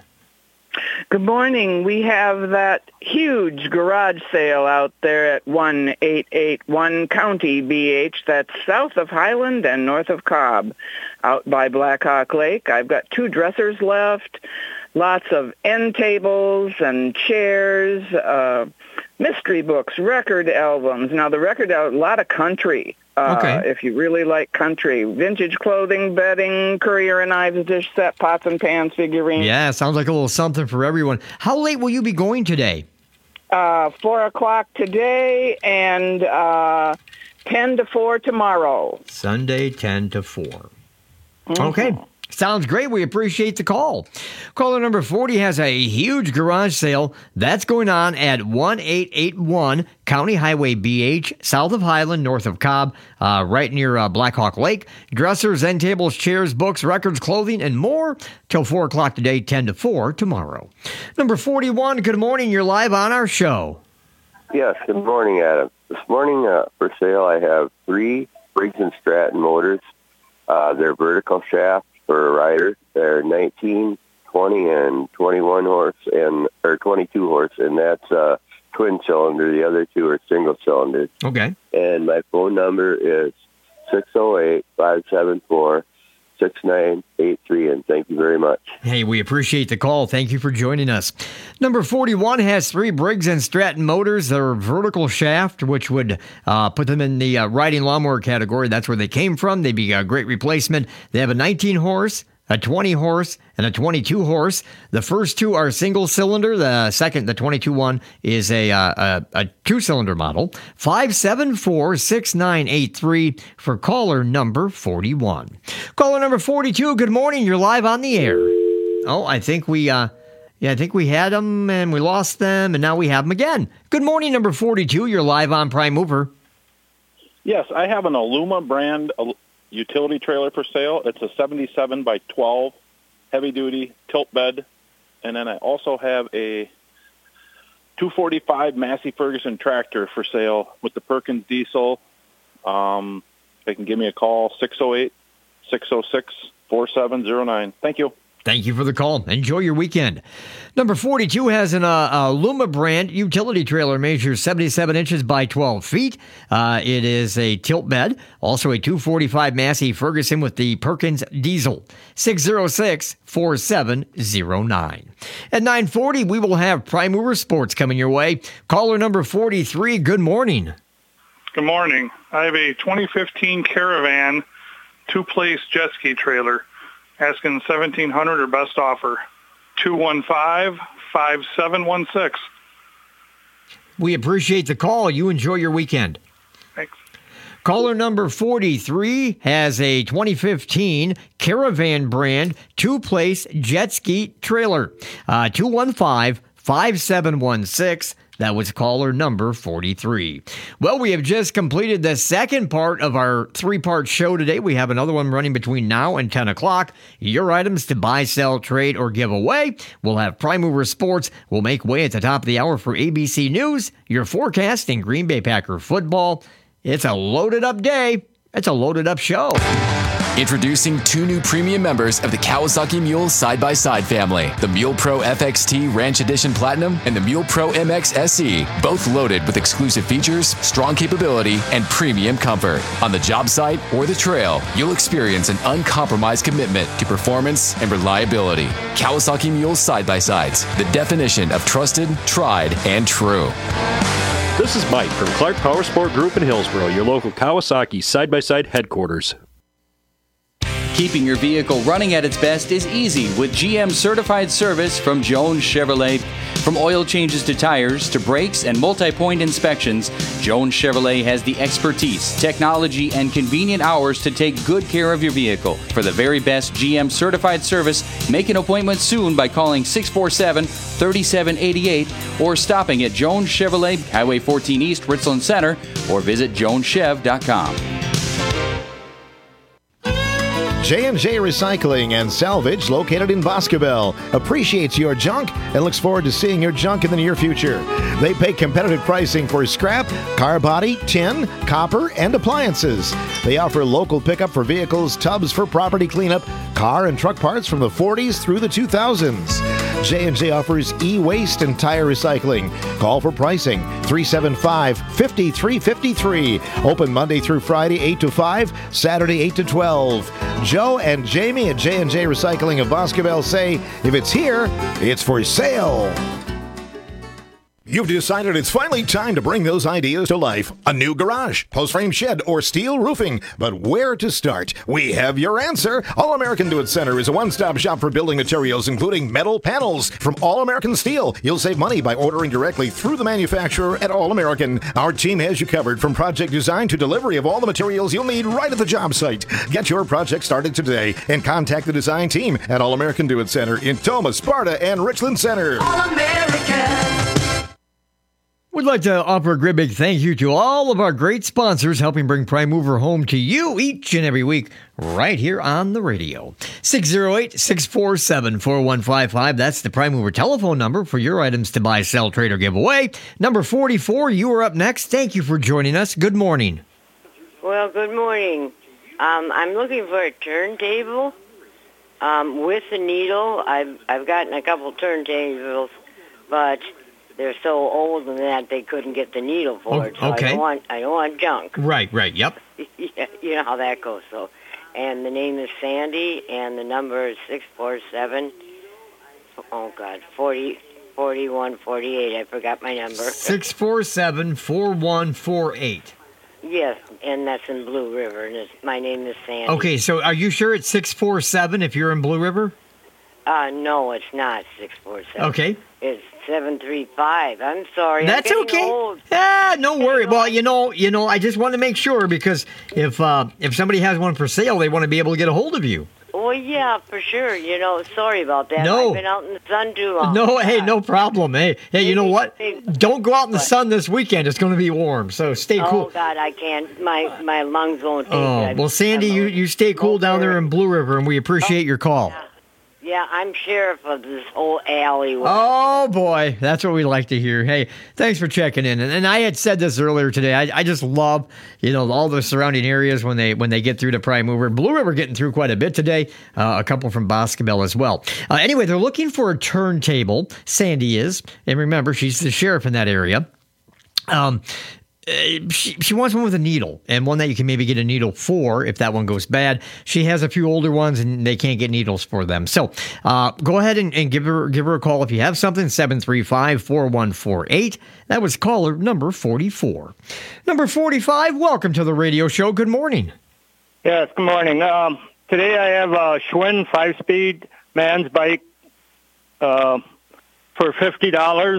S7: Good morning. We have that huge garage sale out there at one eight eight one County B H. That's south of Highland and north of Cobb, out by Black Hawk Lake. I've got two dressers left, lots of end tables and chairs, uh, mystery books, record albums. Now, the record album, a lot of country. Uh,
S1: Okay.
S7: If you really like country, vintage clothing, bedding, Courier and Ives dish set, pots and pans, figurines.
S1: Yeah, sounds like a little something for everyone. How late will you be going today?
S7: Uh, four o'clock today and uh, ten to four tomorrow.
S1: Sunday, ten to four.
S7: Mhm.
S1: Okay. Sounds great. We appreciate the call. Caller number forty has a huge garage sale. That's going on at one eight eight one County Highway B H, south of Highland, north of Cobb, uh, right near uh, Black Hawk Lake. Dressers, end tables, chairs, books, records, clothing, and more till four o'clock today, ten to four tomorrow. Number forty-one, good morning. You're live on our show.
S9: Yes, good morning, Adam. This morning uh, for sale I have three Briggs and Stratton motors. Uh, they're vertical shaft for a rider. They're nineteen, twenty, and twenty-one horse, and or twenty-two horse, and that's uh, twin cylinder. The other two are single cylinder.
S1: Okay.
S9: And my phone number is six oh eight, five seven four, six nine eight three, and thank you very much.
S1: Hey, we appreciate the call. Thank you for joining us. Number forty-one has three Briggs and Stratton motors. They're vertical shaft, which would uh, put them in the uh, riding lawnmower category. That's where they came from. They'd be a great replacement. They have a nineteen horse, a twenty horse, and a twenty-two horse. The first two are single cylinder. The second, the twenty-two one, is a uh, a, a two cylinder model. five seven four, six nine eight three for caller number forty-one. Caller number forty-two, good morning. You're live on the air. Oh, I think we uh yeah, I think we had them and we lost them, and now we have them again. Good morning, number forty-two. You're live on Prime Mover.
S10: Yes, I have an Aluma brand uh, utility trailer for sale. It's a seventy-seven by twelve heavy-duty tilt bed. And then I also have a two forty-five Massey Ferguson tractor for sale with the Perkins diesel. Um, they can give me a call, six oh eight, six oh six, four seven oh nine. Thank you.
S1: Thank you for the call. Enjoy your weekend. Number forty-two has an uh, uh, Luma brand utility trailer, measures seventy-seven inches by twelve feet. Uh, it is a tilt bed, also a two forty-five Massey Ferguson with the Perkins diesel, six oh six, four seven oh nine. At nine forty, we will have Prime Mover Sports coming your way. Caller number forty-three, good morning.
S11: Good morning. I have a twenty fifteen Caravan two-place jet ski trailer. Asking seventeen hundred dollars or best offer. two one five, five seven one six.
S1: We appreciate the call. You enjoy your weekend.
S11: Thanks.
S1: Caller number forty-three has a twenty fifteen Caravan brand two-place jet ski trailer. Uh, two one five, five seven one six. That was caller number forty-three. Well, we have just completed the second part of our three-part show today. We have another one running between now and ten o'clock. Your items to buy, sell, trade, or give away. We'll have Prime Mover Sports. We'll make way at the top of the hour for A B C News, your forecast in Green Bay Packer football. It's a loaded-up day. It's a loaded-up show.
S12: Introducing two new premium members of the Kawasaki Mule side-by-side family, the Mule Pro F X T Ranch Edition Platinum and the Mule Pro M X S E, both loaded with exclusive features, strong capability, and premium comfort. On the job site or the trail, you'll experience an uncompromised commitment to performance and reliability. Kawasaki Mule side-by-sides, the definition of trusted, tried, and true.
S26: This is Mike from Clark Power Sport Group in Hillsboro, your local Kawasaki side-by-side headquarters.
S13: Keeping your vehicle running at its best is easy with G M certified service from Jones Chevrolet. From oil changes to tires to brakes and multi-point inspections, Jones Chevrolet has the expertise, technology, and convenient hours to take good care of your vehicle. For the very best G M certified service, make an appointment soon by calling six four seven, three seven eight eight or stopping at Jones Chevrolet, Highway fourteen East, Richland Center, or visit jones chev dot com.
S8: J and J Recycling and Salvage, located in Boscobel, appreciates your junk and looks forward to seeing your junk in the near future. They pay competitive pricing for scrap, car body, tin, copper, and appliances. They offer local pickup for vehicles, tubs for property cleanup, car and truck parts from the forties through the two thousands. J and J offers e-waste and tire recycling. Call for pricing, three seven five, five three five three. Open Monday through Friday, eight to five, Saturday, eight to twelve. Joe and Jamie at J and J Recycling of Boscobel say, if it's here, it's for sale. You've decided it's finally time to bring those ideas to life. A new garage, post-frame shed, or steel roofing. But where to start? We have your answer. All American Do It Center is a one-stop shop for building materials, including metal panels from All American Steel. You'll save money by ordering directly through the manufacturer at All American. Our team has you covered from project design to delivery of all the materials you'll need right at the job site. Get your project started today and contact the design team at All American Do It Center in Toma, Sparta, and Richland Center.
S24: All American.
S1: We'd like to offer a great big thank you to all of our great sponsors helping bring Prime Mover home to you each and every week right here on the radio. six oh eight, six four seven, four one five five. That's the Prime Mover telephone number for your items to buy, sell, trade, or give away. Number forty-four, you are up next. Thank you for joining us. Good morning.
S14: Well, good morning. Um, I'm looking for a turntable um, with a needle. I've, I've gotten a couple turntables, but they're so old and that they couldn't get the needle for it. So
S1: okay.
S14: I don't want I don't want junk.
S1: Right, right, yep.
S14: Yeah, you know how that goes. So, and the name is Sandy, and the number is six four seven. Oh God, forty forty one forty eight. I forgot my number.
S1: Six four seven four one four eight.
S14: Yes, and that's in Blue River, and it's, my name is Sandy.
S1: Okay, so are you sure it's six four seven if you're in Blue River?
S14: Uh, no, it's not six four seven.
S1: Okay.
S14: It's seven three five. I'm sorry.
S1: That's
S14: I'm
S1: okay.
S14: Old.
S1: Ah, no worry. Well, you know, you know, I just want to make sure because if uh, if somebody has one for sale, they want to be able to get a hold of you.
S14: Well, yeah, for sure. You know, sorry about that.
S1: No.
S14: I've been out in the sun too long.
S1: No, hey, no problem. Hey, hey, you know what? Don't go out in the sun this weekend. It's going to be warm, so stay cool.
S14: Oh God, I can't. My my lungs won't take
S1: Oh,
S14: it.
S1: well, Sandy, you, you stay cool down there in Blue River, and we appreciate your call.
S14: Yeah. Yeah, I'm sheriff of this whole alley.
S1: Oh, boy. That's what we like to hear. Hey, thanks for checking in. And, and I had said this earlier today. I, I just love, you know, all the surrounding areas when they when they get through to Prime Mover. Blue River getting through quite a bit today. Uh, a couple from Boscobel as well. Uh, anyway, they're looking for a turntable. Sandy is. And remember, she's the sheriff in that area. Um... Uh, she, she wants one with a needle and one that you can maybe get a needle for if that one goes bad. She has a few older ones and they can't get needles for them. So uh, go ahead and, and give her give her a call if you have something, seven three five, four one four eight. That was caller number forty-four. Number forty-five, welcome to the radio show. Good morning.
S15: Yes, good morning. Um, today I have a Schwinn five-speed man's bike uh, for fifty dollars.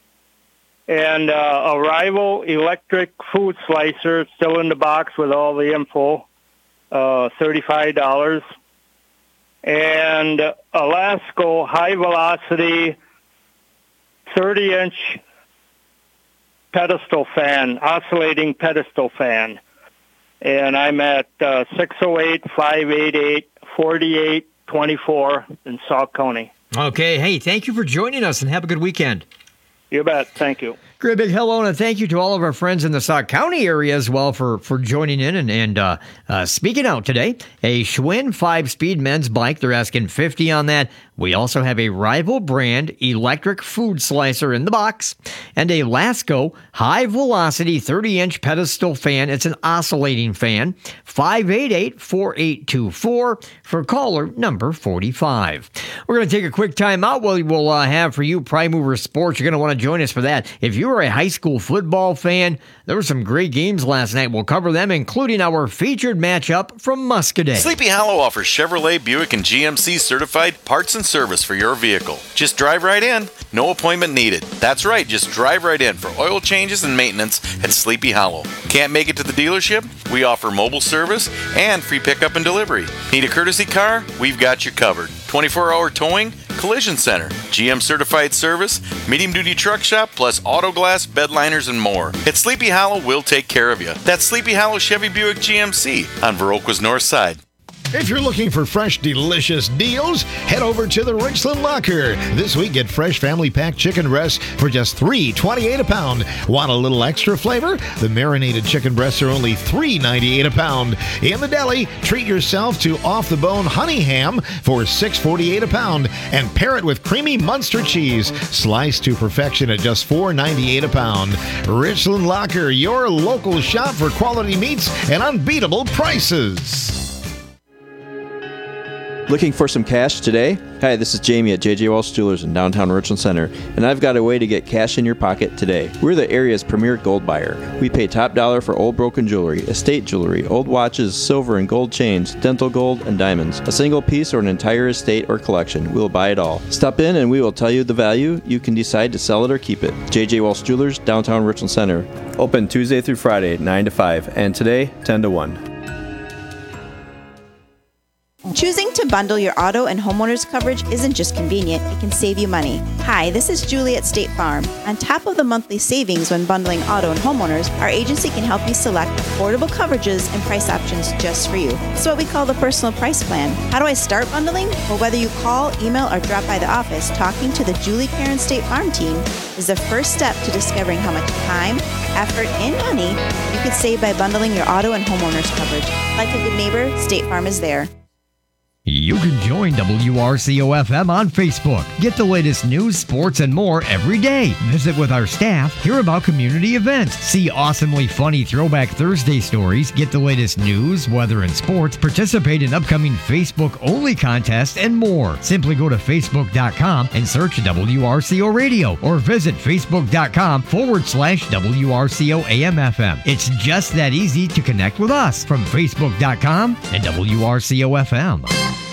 S15: And uh, a Rival electric food slicer, still in the box with all the info, uh, thirty-five dollars. And a Lasco high-velocity thirty-inch pedestal fan, oscillating pedestal fan. And I'm at uh, six oh eight, five eight eight, four eight two four in Sauk County.
S1: Okay. Hey, thank you for joining us and have a good weekend.
S15: You bet. Thank you.
S1: Great big hello and a thank you to all of our friends in the Sauk County area as well for, for joining in and, and uh, uh, speaking out today. A Schwinn five-speed men's bike. They're asking fifty dollars on that. We also have a Rival brand electric food slicer in the box and a Lasco high-velocity thirty-inch pedestal fan. It's an oscillating fan. five eight eight, four eight two four for caller number forty-five. We're going to take a quick time out. We'll, we'll uh, have for you Prime Mover Sports. You're going to want to join us for that. If you're you're a high school football fan, there were some great games last night. We'll cover them, including our featured matchup from Muscadet.
S23: Sleepy Hollow offers Chevrolet, Buick, and G M C certified parts and service for your vehicle. Just drive right in. No appointment needed. That's right, just drive right in for oil changes and maintenance at Sleepy Hollow. Can't make it to the dealership? We offer mobile service and free pickup and delivery. Need a courtesy car? We've got you covered. twenty-four hour towing, collision center, G M certified service, medium duty truck shop, plus auto glass, bed liners, and more. At Sleepy Hollow, we'll take care of you. That's Sleepy Hollow Chevy Buick G M C on Viroqua's north side.
S8: If you're looking for fresh, delicious deals, head over to the Richland Locker. This week, get fresh family pack chicken breasts for just three dollars and twenty-eight cents a pound. Want a little extra flavor? The marinated chicken breasts are only three dollars and ninety-eight cents a pound. In the deli, treat yourself to off-the-bone honey ham for six dollars and forty-eight cents a pound and pair it with creamy Munster cheese, sliced to perfection at just four dollars and ninety-eight cents a pound. Richland Locker, your local shop for quality meats and unbeatable prices.
S16: Looking for some cash today? Hi, this is Jamie at J J Walsh Jewelers in downtown Richland Center, and I've got a way to get cash in your pocket today. We're the area's premier gold buyer. We pay top dollar for old broken jewelry, estate jewelry, old watches, silver and gold chains, dental gold, and diamonds. A single piece or an entire estate or collection, we'll buy it all. Stop in and we will tell you the value. You can decide to sell it or keep it. J J Walsh Jewelers, downtown Richland Center. Open Tuesday through Friday, nine to five, and today, ten to one.
S22: Choosing to bundle your auto and homeowners coverage isn't just convenient, it can save you money. Hi, this is Julie at State Farm. On top of the monthly savings when bundling auto and homeowners, our agency can help you select affordable coverages and price options just for you. It's what we call the personal price plan. How do I start bundling? Well, whether you call, email, or drop by the office, talking to the Julie Karen State Farm team is the first step to discovering how much time, effort, and money you could save by bundling your auto and homeowners coverage. Like a good neighbor, State Farm is there.
S1: You can join W R C O F M on Facebook. Get the latest news, sports, and more every day. Visit with our staff, hear about community events, see awesomely funny Throwback Thursday stories, get the latest news, weather, and sports, participate in upcoming Facebook-only contests, and more. Simply go to Facebook dot com and search W R C O Radio or visit Facebook dot com forward slash W R C O A M F M. It's just that easy to connect with us from Facebook dot com and W R C O F M.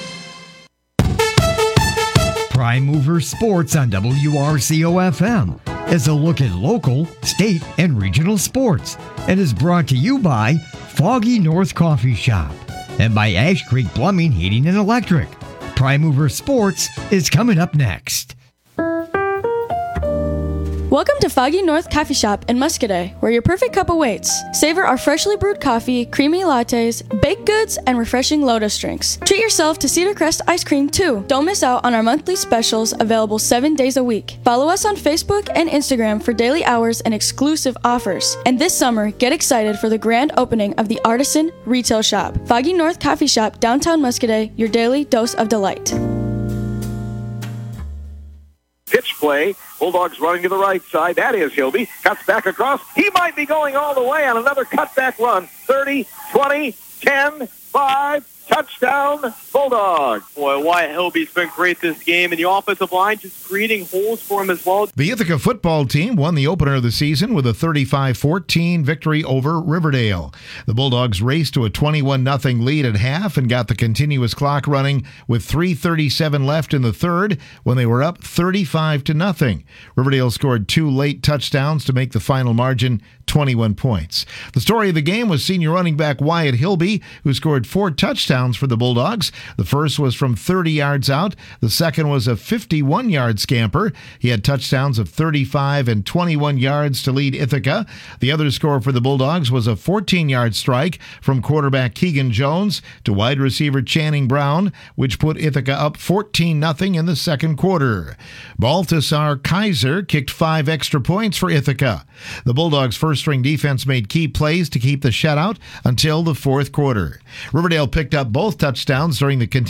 S1: Prime Mover Sports on W R C O F M is a look at local, state, and regional sports and is brought to you by Foggy North Coffee Shop and by Ash Creek Plumbing, Heating, and Electric. Prime Mover Sports is coming up next.
S17: Welcome to Foggy North Coffee Shop in Muscadet, where your perfect cup awaits. Savor our freshly brewed coffee, creamy lattes, baked goods, and refreshing Lotus drinks. Treat yourself to Cedar Crest ice cream, too. Don't miss out on our monthly specials available seven days a week. Follow us on Facebook and Instagram for daily hours and exclusive offers. And this summer, get excited for the grand opening of the Artisan Retail Shop. Foggy North Coffee Shop, downtown Muscadet, your daily dose of delight.
S18: Pitch play. Bulldogs running to the right side. That is Hilby. Cuts back across. He might be going all the way on another cutback run. thirty, twenty, ten, five. Touchdown, Bulldogs.
S19: Boy, Wyatt Hilby's been great this game, and the offensive line just creating holes for him as well.
S8: The Ithaca football team won the opener of the season with a thirty-five fourteen victory over Riverdale. The Bulldogs raced to a twenty-one nothing lead at half and got the continuous clock running with three thirty-seven left in the third when they were up thirty-five to nothing. Riverdale scored two late touchdowns to make the final margin twenty-one points. The story of the game was senior running back Wyatt Hilby, who scored four touchdowns for the Bulldogs. The first was from thirty yards out. The second was a fifty-one yard scamper. He had touchdowns of thirty-five and twenty-one yards to lead Ithaca. The other score for the Bulldogs was a fourteen yard strike from quarterback Keegan Jones to wide receiver Channing Brown, which put Ithaca up fourteen nothing in the second quarter. Balthasar Kaiser kicked five extra points for Ithaca. The Bulldogs' first-string defense made key plays to keep the shutout until the fourth quarter. Riverdale picked up both touchdowns during the continuous clock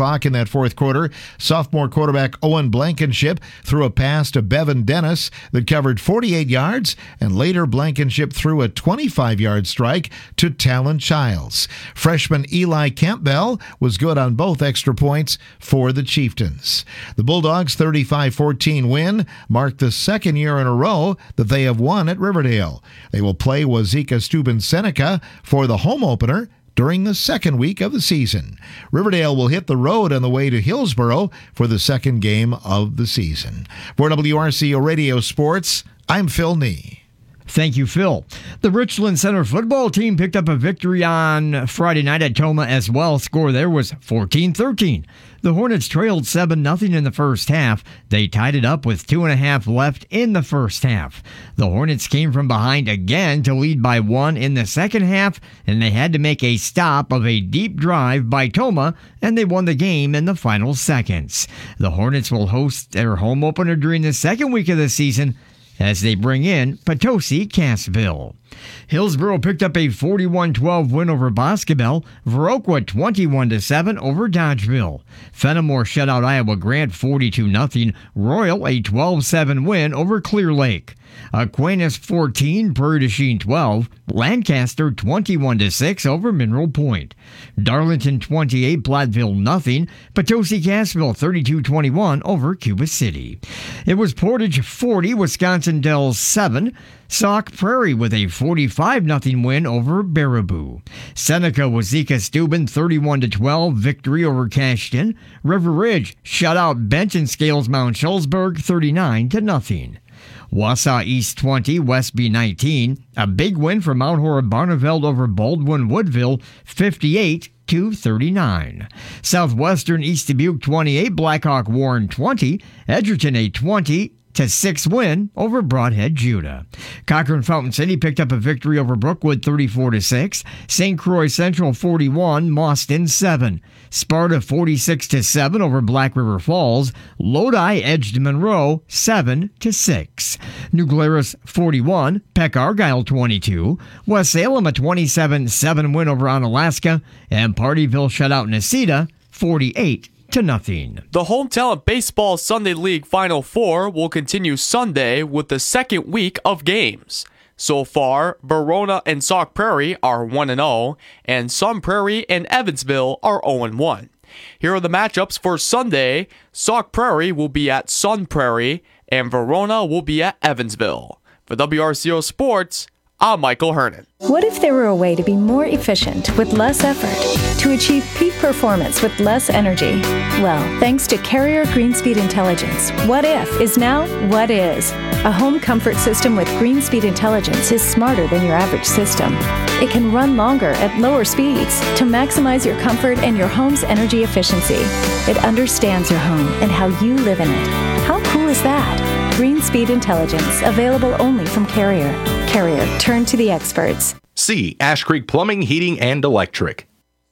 S8: clock in that fourth quarter. Sophomore quarterback Owen Blankenship threw a pass to Bevan Dennis that covered forty-eight yards, and later Blankenship threw a twenty-five-yard strike to Talon Childs. Freshman Eli Campbell was good on both extra points for the Chieftains. The Bulldogs' thirty-five fourteen win marked the second year in a row that they have won at Riverdale. They will play Wazeeka Steuben Seneca for the home opener during the second week of the season. Riverdale will hit the road on the way to Hillsboro for the second game of the season. For W R C O Radio Sports, I'm Phil Nee.
S1: Thank you, Phil. The Richland Center football team picked up a victory on Friday night at Tomah as well. Score there was fourteen thirteen. The Hornets trailed seven nothing in the first half. They tied it up with two and a half left in the first half. The Hornets came from behind again to lead by one in the second half, and they had to make a stop of a deep drive by Tomah, and they won the game in the final seconds. The Hornets will host their home opener during the second week of the season as they bring in Potosi Cassville. Hillsboro picked up a forty-one twelve win over Boscobel. Viroqua twenty-one to seven over Dodgeville. Fenimore shut out Iowa Grant forty-two nothing. Royal a twelve seven win over Clear Lake. Aquinas fourteen, Prairie du Chien twelve. Lancaster twenty-one to six over Mineral Point. Darlington twenty-eight, Platteville nothing. Potosi Cassville thirty-two twenty-one over Cuba City. It was Portage forty, Wisconsin Dells seven. Sauk Prairie with a forty-five nothing win over Baraboo. Seneca Wazeeka Steuben thirty-one to twelve victory over Cashton. River Ridge shut out Benton Scales Mount Schulzberg thirty-nine to nothing. Wausau East twenty, Westby nineteen. A big win for Mount Horeb Barneveld over Baldwin Woodville fifty-eight to thirty-nine. Southwestern East Dubuque twenty-eight, Blackhawk Warren twenty. Edgerton a twenty to six win over Broadhead Judah. Cochrane Fountain City picked up a victory over Brookwood thirty-four to six. Saint Croix Central forty-one, Mauston seven. Sparta forty-six to seven over Black River Falls. Lodi edged Monroe seven to six. New Glarus forty-one, Peck Argyle twenty-two. West Salem a twenty-seven seven win over Onalaska, and Partyville shut out Necedah forty-eight to nothing.
S2: The Hometown Baseball Sunday League Final Four will continue Sunday with the second week of games. So far, Verona and Sauk Prairie are one and oh, and Sun Prairie and Evansville are oh and one. Here are the matchups for Sunday. Sauk Prairie will be at Sun Prairie, and Verona will be at Evansville. For W R C O Sports, I'm Michael Hernan.
S3: What if there were a way to be more efficient with less effort, to achieve peak performance with less energy? Well, thanks to Carrier Greenspeed Intelligence, What If is now What Is. A home comfort system with Greenspeed Intelligence is smarter than your average system. It can run longer at lower speeds to maximize your comfort and your home's energy efficiency. It understands your home and how you live in it. How cool is that? Greenspeed Intelligence, available only from Carrier. Carrier, turn to the experts.
S4: C. Ash Creek Plumbing, Heating, and Electric.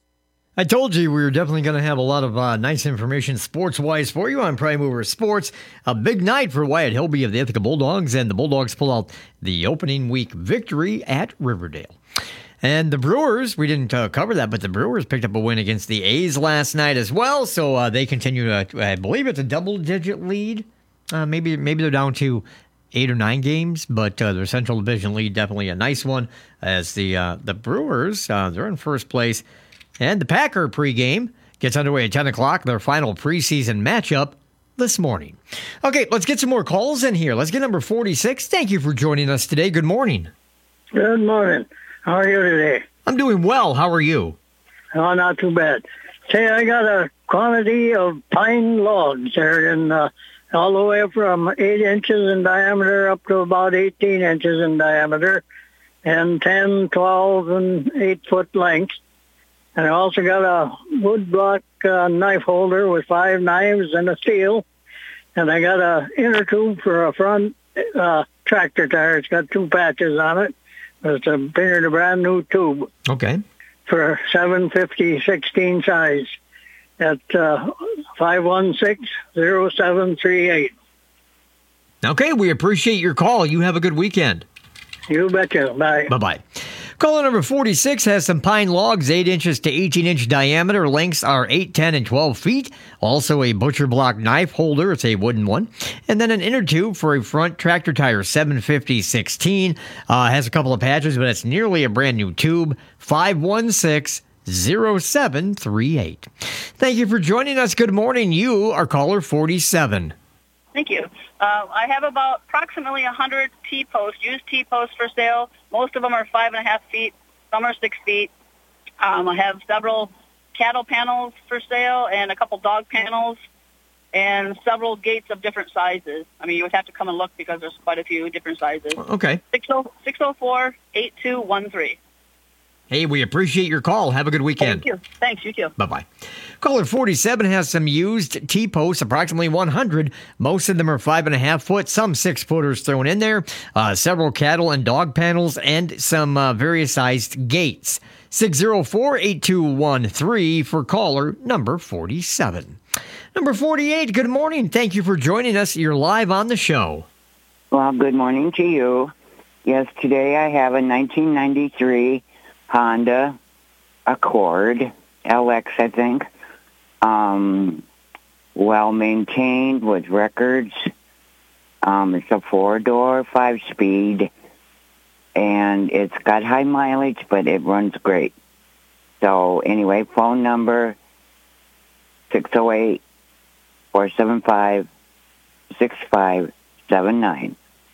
S1: I told you we were definitely going to have a lot of uh, nice information sports-wise for you on Prime Mover Sports. A big night for Wyatt Hilby of the Ithaca Bulldogs, and the Bulldogs pull out the opening week victory at Riverdale. And the Brewers, we didn't uh, cover that, but the Brewers picked up a win against the A's last night as well, so uh, they continue to, I believe it's a double-digit lead. Uh, maybe maybe they're down to eight or nine games, but uh, their Central Division lead definitely a nice one as the uh, the Brewers, uh, they're in first place. And the Packer pregame gets underway at ten o'clock, their final preseason matchup this morning. Okay, let's get some more calls in here. Let's get number forty-six. Thank you for joining us today. Good morning.
S20: Good morning. How are you today?
S1: I'm doing well. How are you?
S20: Oh, not too bad. Say, I got a quantity of pine logs there in uh, all the way from eight inches in diameter up to about eighteen inches in diameter, and ten, twelve, and eight foot length. And I also got a wood block uh, knife holder with five knives and a steel. And I got a inner tube for a front uh, tractor tire. It's got two patches on it. It's a bigger, a brand new tube.
S1: Okay.
S20: For seven fifty sixteen size. At uh, five one six, zero seven three eight.
S1: Okay, we appreciate your call. You have a good weekend.
S20: You betcha. Bye.
S1: Bye-bye. Caller number forty-six has some pine logs, eight inches to eighteen inch diameter. Lengths are eight, ten, and twelve feet. Also a butcher block knife holder. It's a wooden one. And then an inner tube for a front tractor tire, seven fifty sixteen. Uh, has a couple of patches, but it's nearly a brand new tube. five one six, zero seven three eight. Thank you for joining us. Good morning. You are caller forty-seven.
S5: Thank you. Uh, I have about approximately one hundred T-posts, used T-posts for sale. Most of them are five and a half feet. Some are six feet. Um, I have several cattle panels for sale and a couple dog panels and several gates of different sizes. I mean, you would have to come and look because there's quite a few different sizes.
S1: Okay.
S5: six oh four, eight two one three.
S1: Hey, we appreciate your call. Have a good weekend.
S5: Thank you. Thanks, you too.
S1: Bye-bye. Caller forty-seven has some used T-posts, approximately one hundred. Most of them are five and a half foot, some six footers thrown in there, uh, several cattle and dog panels, and some uh, various sized gates. six oh four, eight two one three for caller number forty-seven. Number forty-eight, good morning. Thank you for joining us. You're live on the show.
S6: Well, good morning to you. Yes, today I have a nineteen ninety-three Honda Accord, L X, I think. Um, well-maintained with records. Um, it's a four-door, five-speed, and it's got high mileage, but it runs great. So, anyway, phone number six oh eight, four seven five, six five seven nine.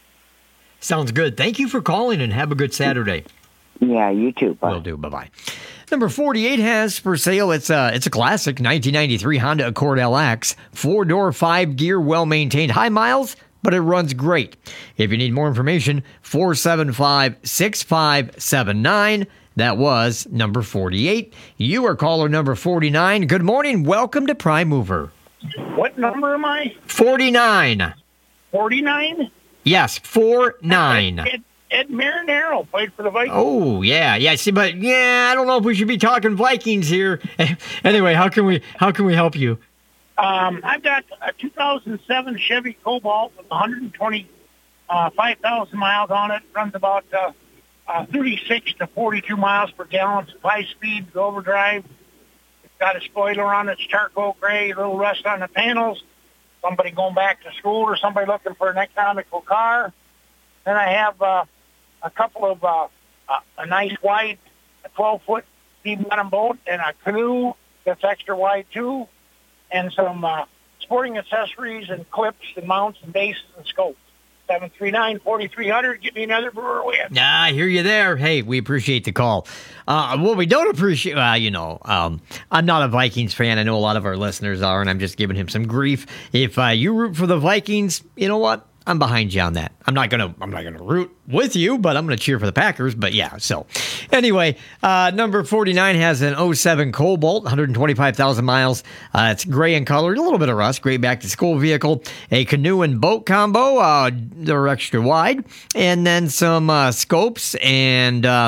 S1: Sounds good. Thank you for calling, and have a good Saturday.
S6: Yeah, you too. Bye.
S1: Will do. Bye-bye. Number forty-eight has for sale, it's a, it's a classic nineteen ninety-three Honda Accord L X. Four-door, five-gear, well-maintained, high miles, but it runs great. If you need more information, four seven five, six five seven nine. That was number forty-eight. You are caller number forty-nine. Good morning. Welcome to Prime Mover.
S7: What number am I?
S1: forty-nine.
S7: forty-nine?
S1: Yes, four nine.
S7: Ed, Ed Marinaro played for the Vikings.
S1: Oh, yeah, yeah. See, but yeah, I don't know if we should be talking Vikings here. Anyway, how can we how can we help you?
S7: Um, I've got a two thousand seven Chevy Cobalt with one hundred twenty-five thousand miles on it. Runs about uh, uh, thirty-six to forty-two miles per gallon. It's high speed overdrive. It's got a spoiler on it. It's charcoal gray. A little rust on the panels. Somebody going back to school or somebody looking for an economical car. Then I have uh, a couple of uh, uh, a nice wide twelve-foot deep bottom boat and a canoe that's extra wide too, and some uh, sporting accessories and clips and mounts and bases and scopes. seven three nine, four three zero zero. Get me another brewer win.
S1: Nah, I hear you there. Hey, we appreciate the call. Uh, what we don't appreciate, uh, you know, um, I'm not a Vikings fan. I know a lot of our listeners are, and I'm just giving him some grief. If uh, you root for the Vikings, you know what? I'm behind you on that. I'm not gonna. I'm not gonna root with you, but I'm gonna cheer for the Packers. But yeah. So, anyway, uh, number forty-nine has an oh seven Cobalt, one hundred twenty-five thousand miles. Uh, it's gray in color, a little bit of rust. Great back to school vehicle. A canoe and boat combo. Uh, they're extra wide, and then some uh, scopes and uh,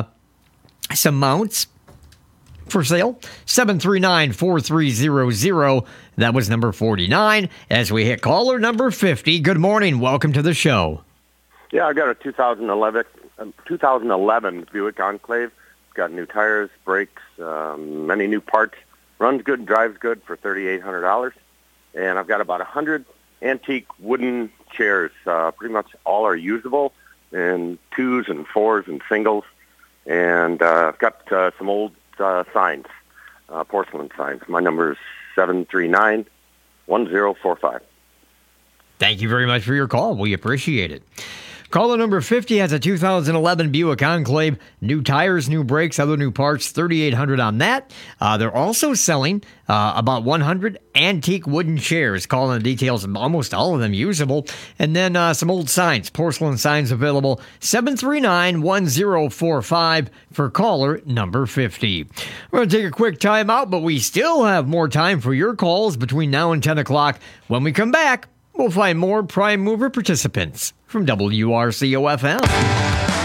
S1: some mounts for sale. seven three nine, four three zero zero. That was number forty-nine. As we hit caller number fifty. Good morning. Welcome to the show.
S9: Yeah, I got a two thousand eleven, um, two thousand eleven Buick Enclave. It's got new tires, brakes, um, many new parts. Runs good, drives good for three thousand eight hundred dollars. And I've got about one hundred antique wooden chairs. Uh, pretty much all are usable in twos and fours and singles. And uh, I've got uh, some old uh, signs, uh, porcelain signs. My number is seven three nine, one zero four five.
S1: Thank you very much for your call. We appreciate it. Caller number fifty has a two thousand eleven Buick Enclave. New tires, new brakes, other new parts, three thousand eight hundred dollars on that. Uh, they're also selling uh, about one hundred antique wooden chairs. Calling the details, almost all of them usable. And then uh, some old signs, porcelain signs available. seven three nine, one zero four five for caller number fifty. We're going to take a quick time out, but we still have more time for your calls between now and ten o'clock. When we come back, we'll find more Prime Mover participants from W R C O F M.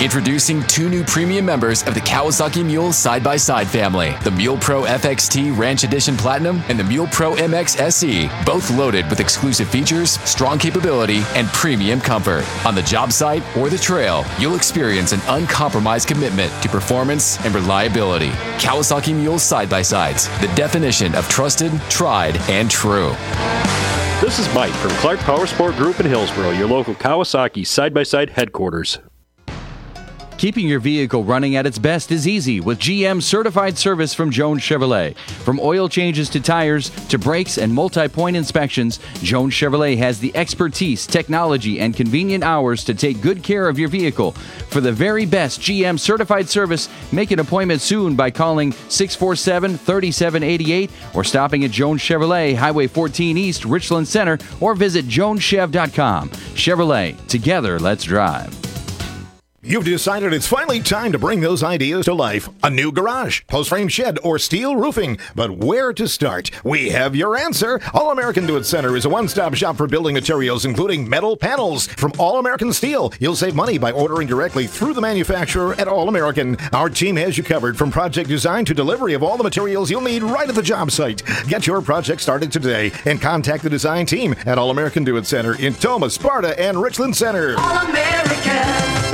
S10: Introducing two new premium members of the Kawasaki Mule side-by-side family, the Mule Pro F X T Ranch Edition Platinum and the Mule Pro M X S E, both loaded with exclusive features, strong capability, and premium comfort. On the job site or the trail, you'll experience an uncompromised commitment to performance and reliability. Kawasaki Mule side-by-sides, the definition of trusted, tried, and true.
S11: This is Mike from Clark Power Sport Group in Hillsboro, your local Kawasaki side-by-side headquarters.
S13: Keeping your vehicle running at its best is easy with G M certified service from Jones Chevrolet. From oil changes to tires to brakes and multi-point inspections, Jones Chevrolet has the expertise, technology, and convenient hours to take good care of your vehicle. For the very best G M certified service, make an appointment soon by calling six four seven, three seven eight eight or stopping at Jones Chevrolet, Highway fourteen East, Richland Center, or visit jones chev dot com. Chevrolet, together let's drive.
S8: You've decided it's finally time to bring those ideas to life. A new garage, post-frame shed, or steel roofing. But where to start? We have your answer. All-American Do It Center is a one-stop shop for building materials, including metal panels. From All-American Steel, you'll save money by ordering directly through the manufacturer at All-American. Our team has you covered from project design to delivery of all the materials you'll need right at the job site. Get your project started today and contact the design team at All-American Do It Center in Toma, Sparta, and Richland Center.
S12: All-American.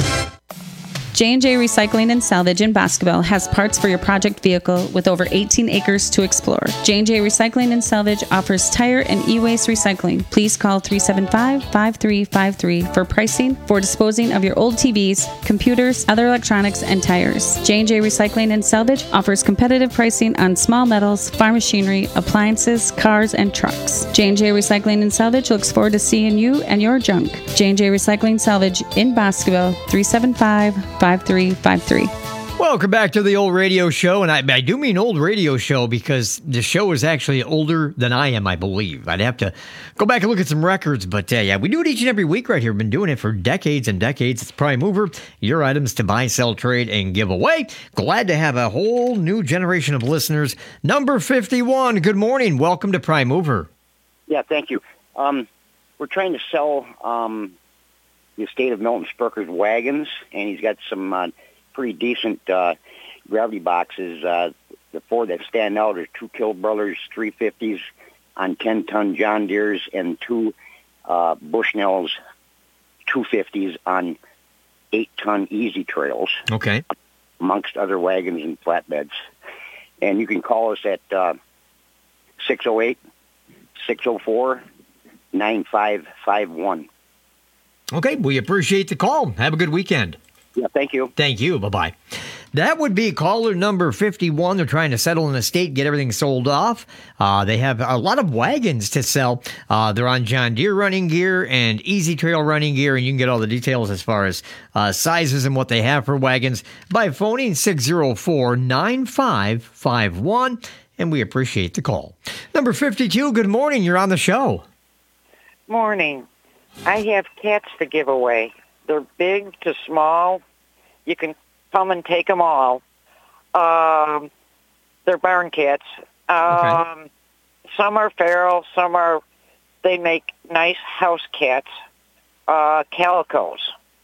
S12: J and J Recycling and Salvage in Boscoville has parts for your project vehicle with over eighteen acres to explore. J and J Recycling and Salvage offers tire and e-waste recycling. Please call three seven five, five three five three for pricing for disposing of your old T Vs, computers, other electronics, and tires. J and J Recycling and Salvage offers competitive pricing on small metals, farm machinery, appliances, cars, and trucks. J and J Recycling and Salvage looks forward to seeing you and your junk. J and J Recycling Salvage in Boscoville, three seven five, five three five three.
S1: Welcome back to the old radio show, and I, I do mean old radio show because the show is actually older than I am, I believe. I'd have to go back and look at some records, but uh, yeah, we do it each and every week right here. We've been doing it for decades and decades. It's Prime Mover, your items to buy, sell, trade, and give away. Glad to have a whole new generation of listeners. Number fifty-one, good morning. Welcome to Prime Mover.
S21: Yeah, thank you. Um, we're trying to sell um, the estate of Milton Spurker's wagons, and he's got some uh, pretty decent uh, gravity boxes. Uh, the four that stand out are two Kill Brothers three fifties on ten-ton John Deeres and two uh, Bushnells two fifties on eight-ton Easy Trails.
S1: Okay.
S21: Amongst other wagons and flatbeds. And you can call us at uh, six oh eight, six oh four, nine five five one.
S1: Okay, we appreciate the call. Have a good weekend.
S21: Yeah, thank you.
S1: Thank you. Bye-bye. That would be caller number fifty-one. They're trying to settle an estate, get everything sold off. Uh, they have a lot of wagons to sell. Uh, they're on John Deere running gear and Easy Trail running gear, and you can get all the details as far as uh, sizes and what they have for wagons by phoning six oh four, nine five five one, and we appreciate the call. Number fifty-two, good morning. You're on the show.
S25: Morning. I have cats to give away. They're big to small. You can come and take them all. Um, they're barn cats. Um, okay. Some are feral. Some are, they make nice house cats, uh, calicos.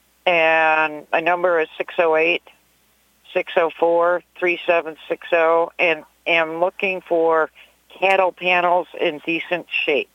S25: And my number is six oh eight, six oh four, three seven six oh, and am looking for cattle panels in decent shape.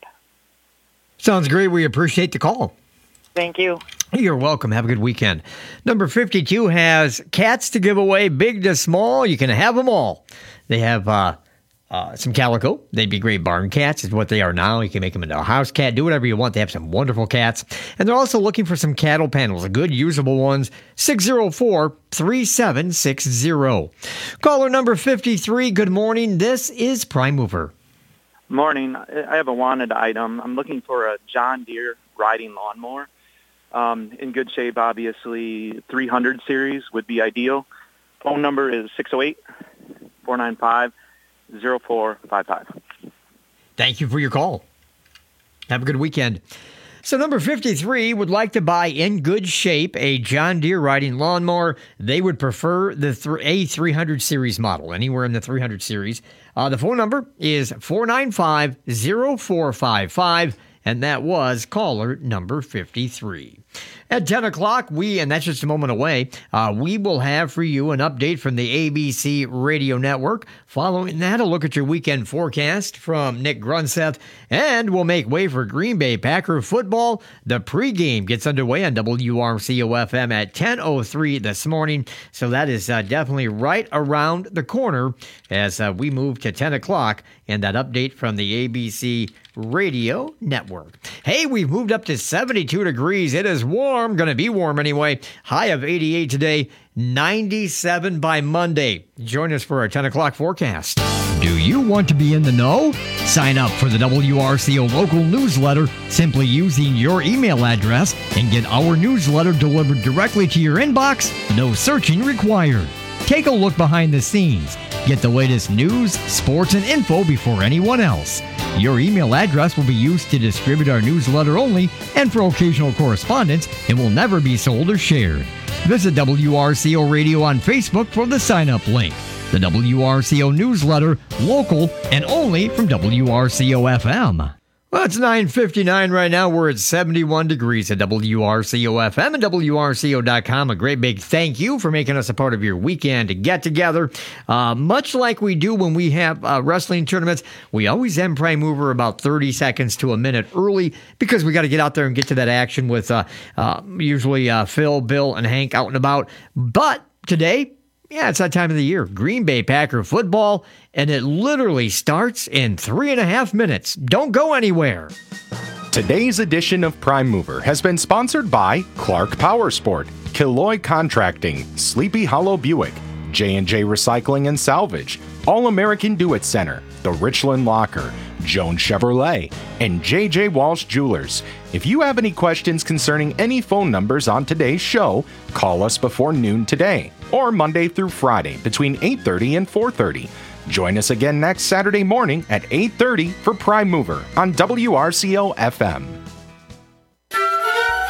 S1: Sounds great. We appreciate the call.
S25: Thank you.
S1: You're welcome. Have a good weekend. Number fifty-two has cats to give away, big to small. You can have them all. They have uh, uh, some calico. They'd be great barn cats is what they are now. You can make them into a house cat. Do whatever you want. They have some wonderful cats. And they're also looking for some cattle panels, good usable ones. six oh four, three seven six oh. Caller number fifty-three, good morning. This is Prime Mover.
S26: Morning. I have a wanted item. I'm looking for a John Deere riding lawnmower. Um, in good shape, obviously. three hundred series would be ideal. Phone number is six oh eight, four nine five, oh four five five.
S1: Thank you for your call. Have a good weekend. So number fifty-three would like to buy in good shape a John Deere riding lawnmower. They would prefer the th- A three hundred series model, anywhere in the three hundred series. Uh, the phone number is four nine five, oh four five five, and that was caller number fifty-three. At ten o'clock, we, and that's just a moment away, uh, we will have for you an update from the A B C Radio Network. Following that, a look at your weekend forecast from Nick Grunseth, and we'll make way for Green Bay Packer football. The pregame gets underway on W R C O F M at ten oh three this morning, so that is uh, definitely right around the corner as uh, we move to ten o'clock and that update from the A B C Radio Network. Hey, we've moved up to seventy-two degrees. It is warm, going to be warm anyway. High of eighty-eight today, ninety-seven by Monday. Join us for our ten o'clock forecast. Do you want to be in the know? Sign up for the W R C O local newsletter simply using your email address and get our newsletter delivered directly to your inbox. No searching required. Take a look behind the scenes. Get the latest news, sports, and info before anyone else. Your email address will be used to distribute our newsletter only and for occasional correspondence and will never be sold or shared. Visit W R C O Radio on Facebook for the sign-up link. The W R C O newsletter, local and only from W R C O F M. Well, it's nine fifty-nine right now. We're at seventy-one degrees at W R C O F M and W R C O dot com. A great big thank you for making us a part of your weekend get-together. Uh, much like we do when we have uh, wrestling tournaments, we always end Prime Mover about thirty seconds to a minute early because we got to get out there and get to that action with uh, uh, usually uh, Phil, Bill, and Hank out and about. But today, yeah, it's that time of the year. Green Bay Packer football, and it literally starts in three and a half minutes. Don't go anywhere.
S4: Today's edition of Prime Mover has been sponsored by Clark Powersport, Killoy Contracting, Sleepy Hollow Buick, J and J Recycling and Salvage, All-American Do-It Center, The Richland Locker, Jones Chevrolet, and J J Walsh Jewelers. If you have any questions concerning any phone numbers on today's show, call us before noon today or Monday through Friday between eight thirty and four thirty. Join us again next Saturday morning at eight thirty for Prime Mover on W R C O F M.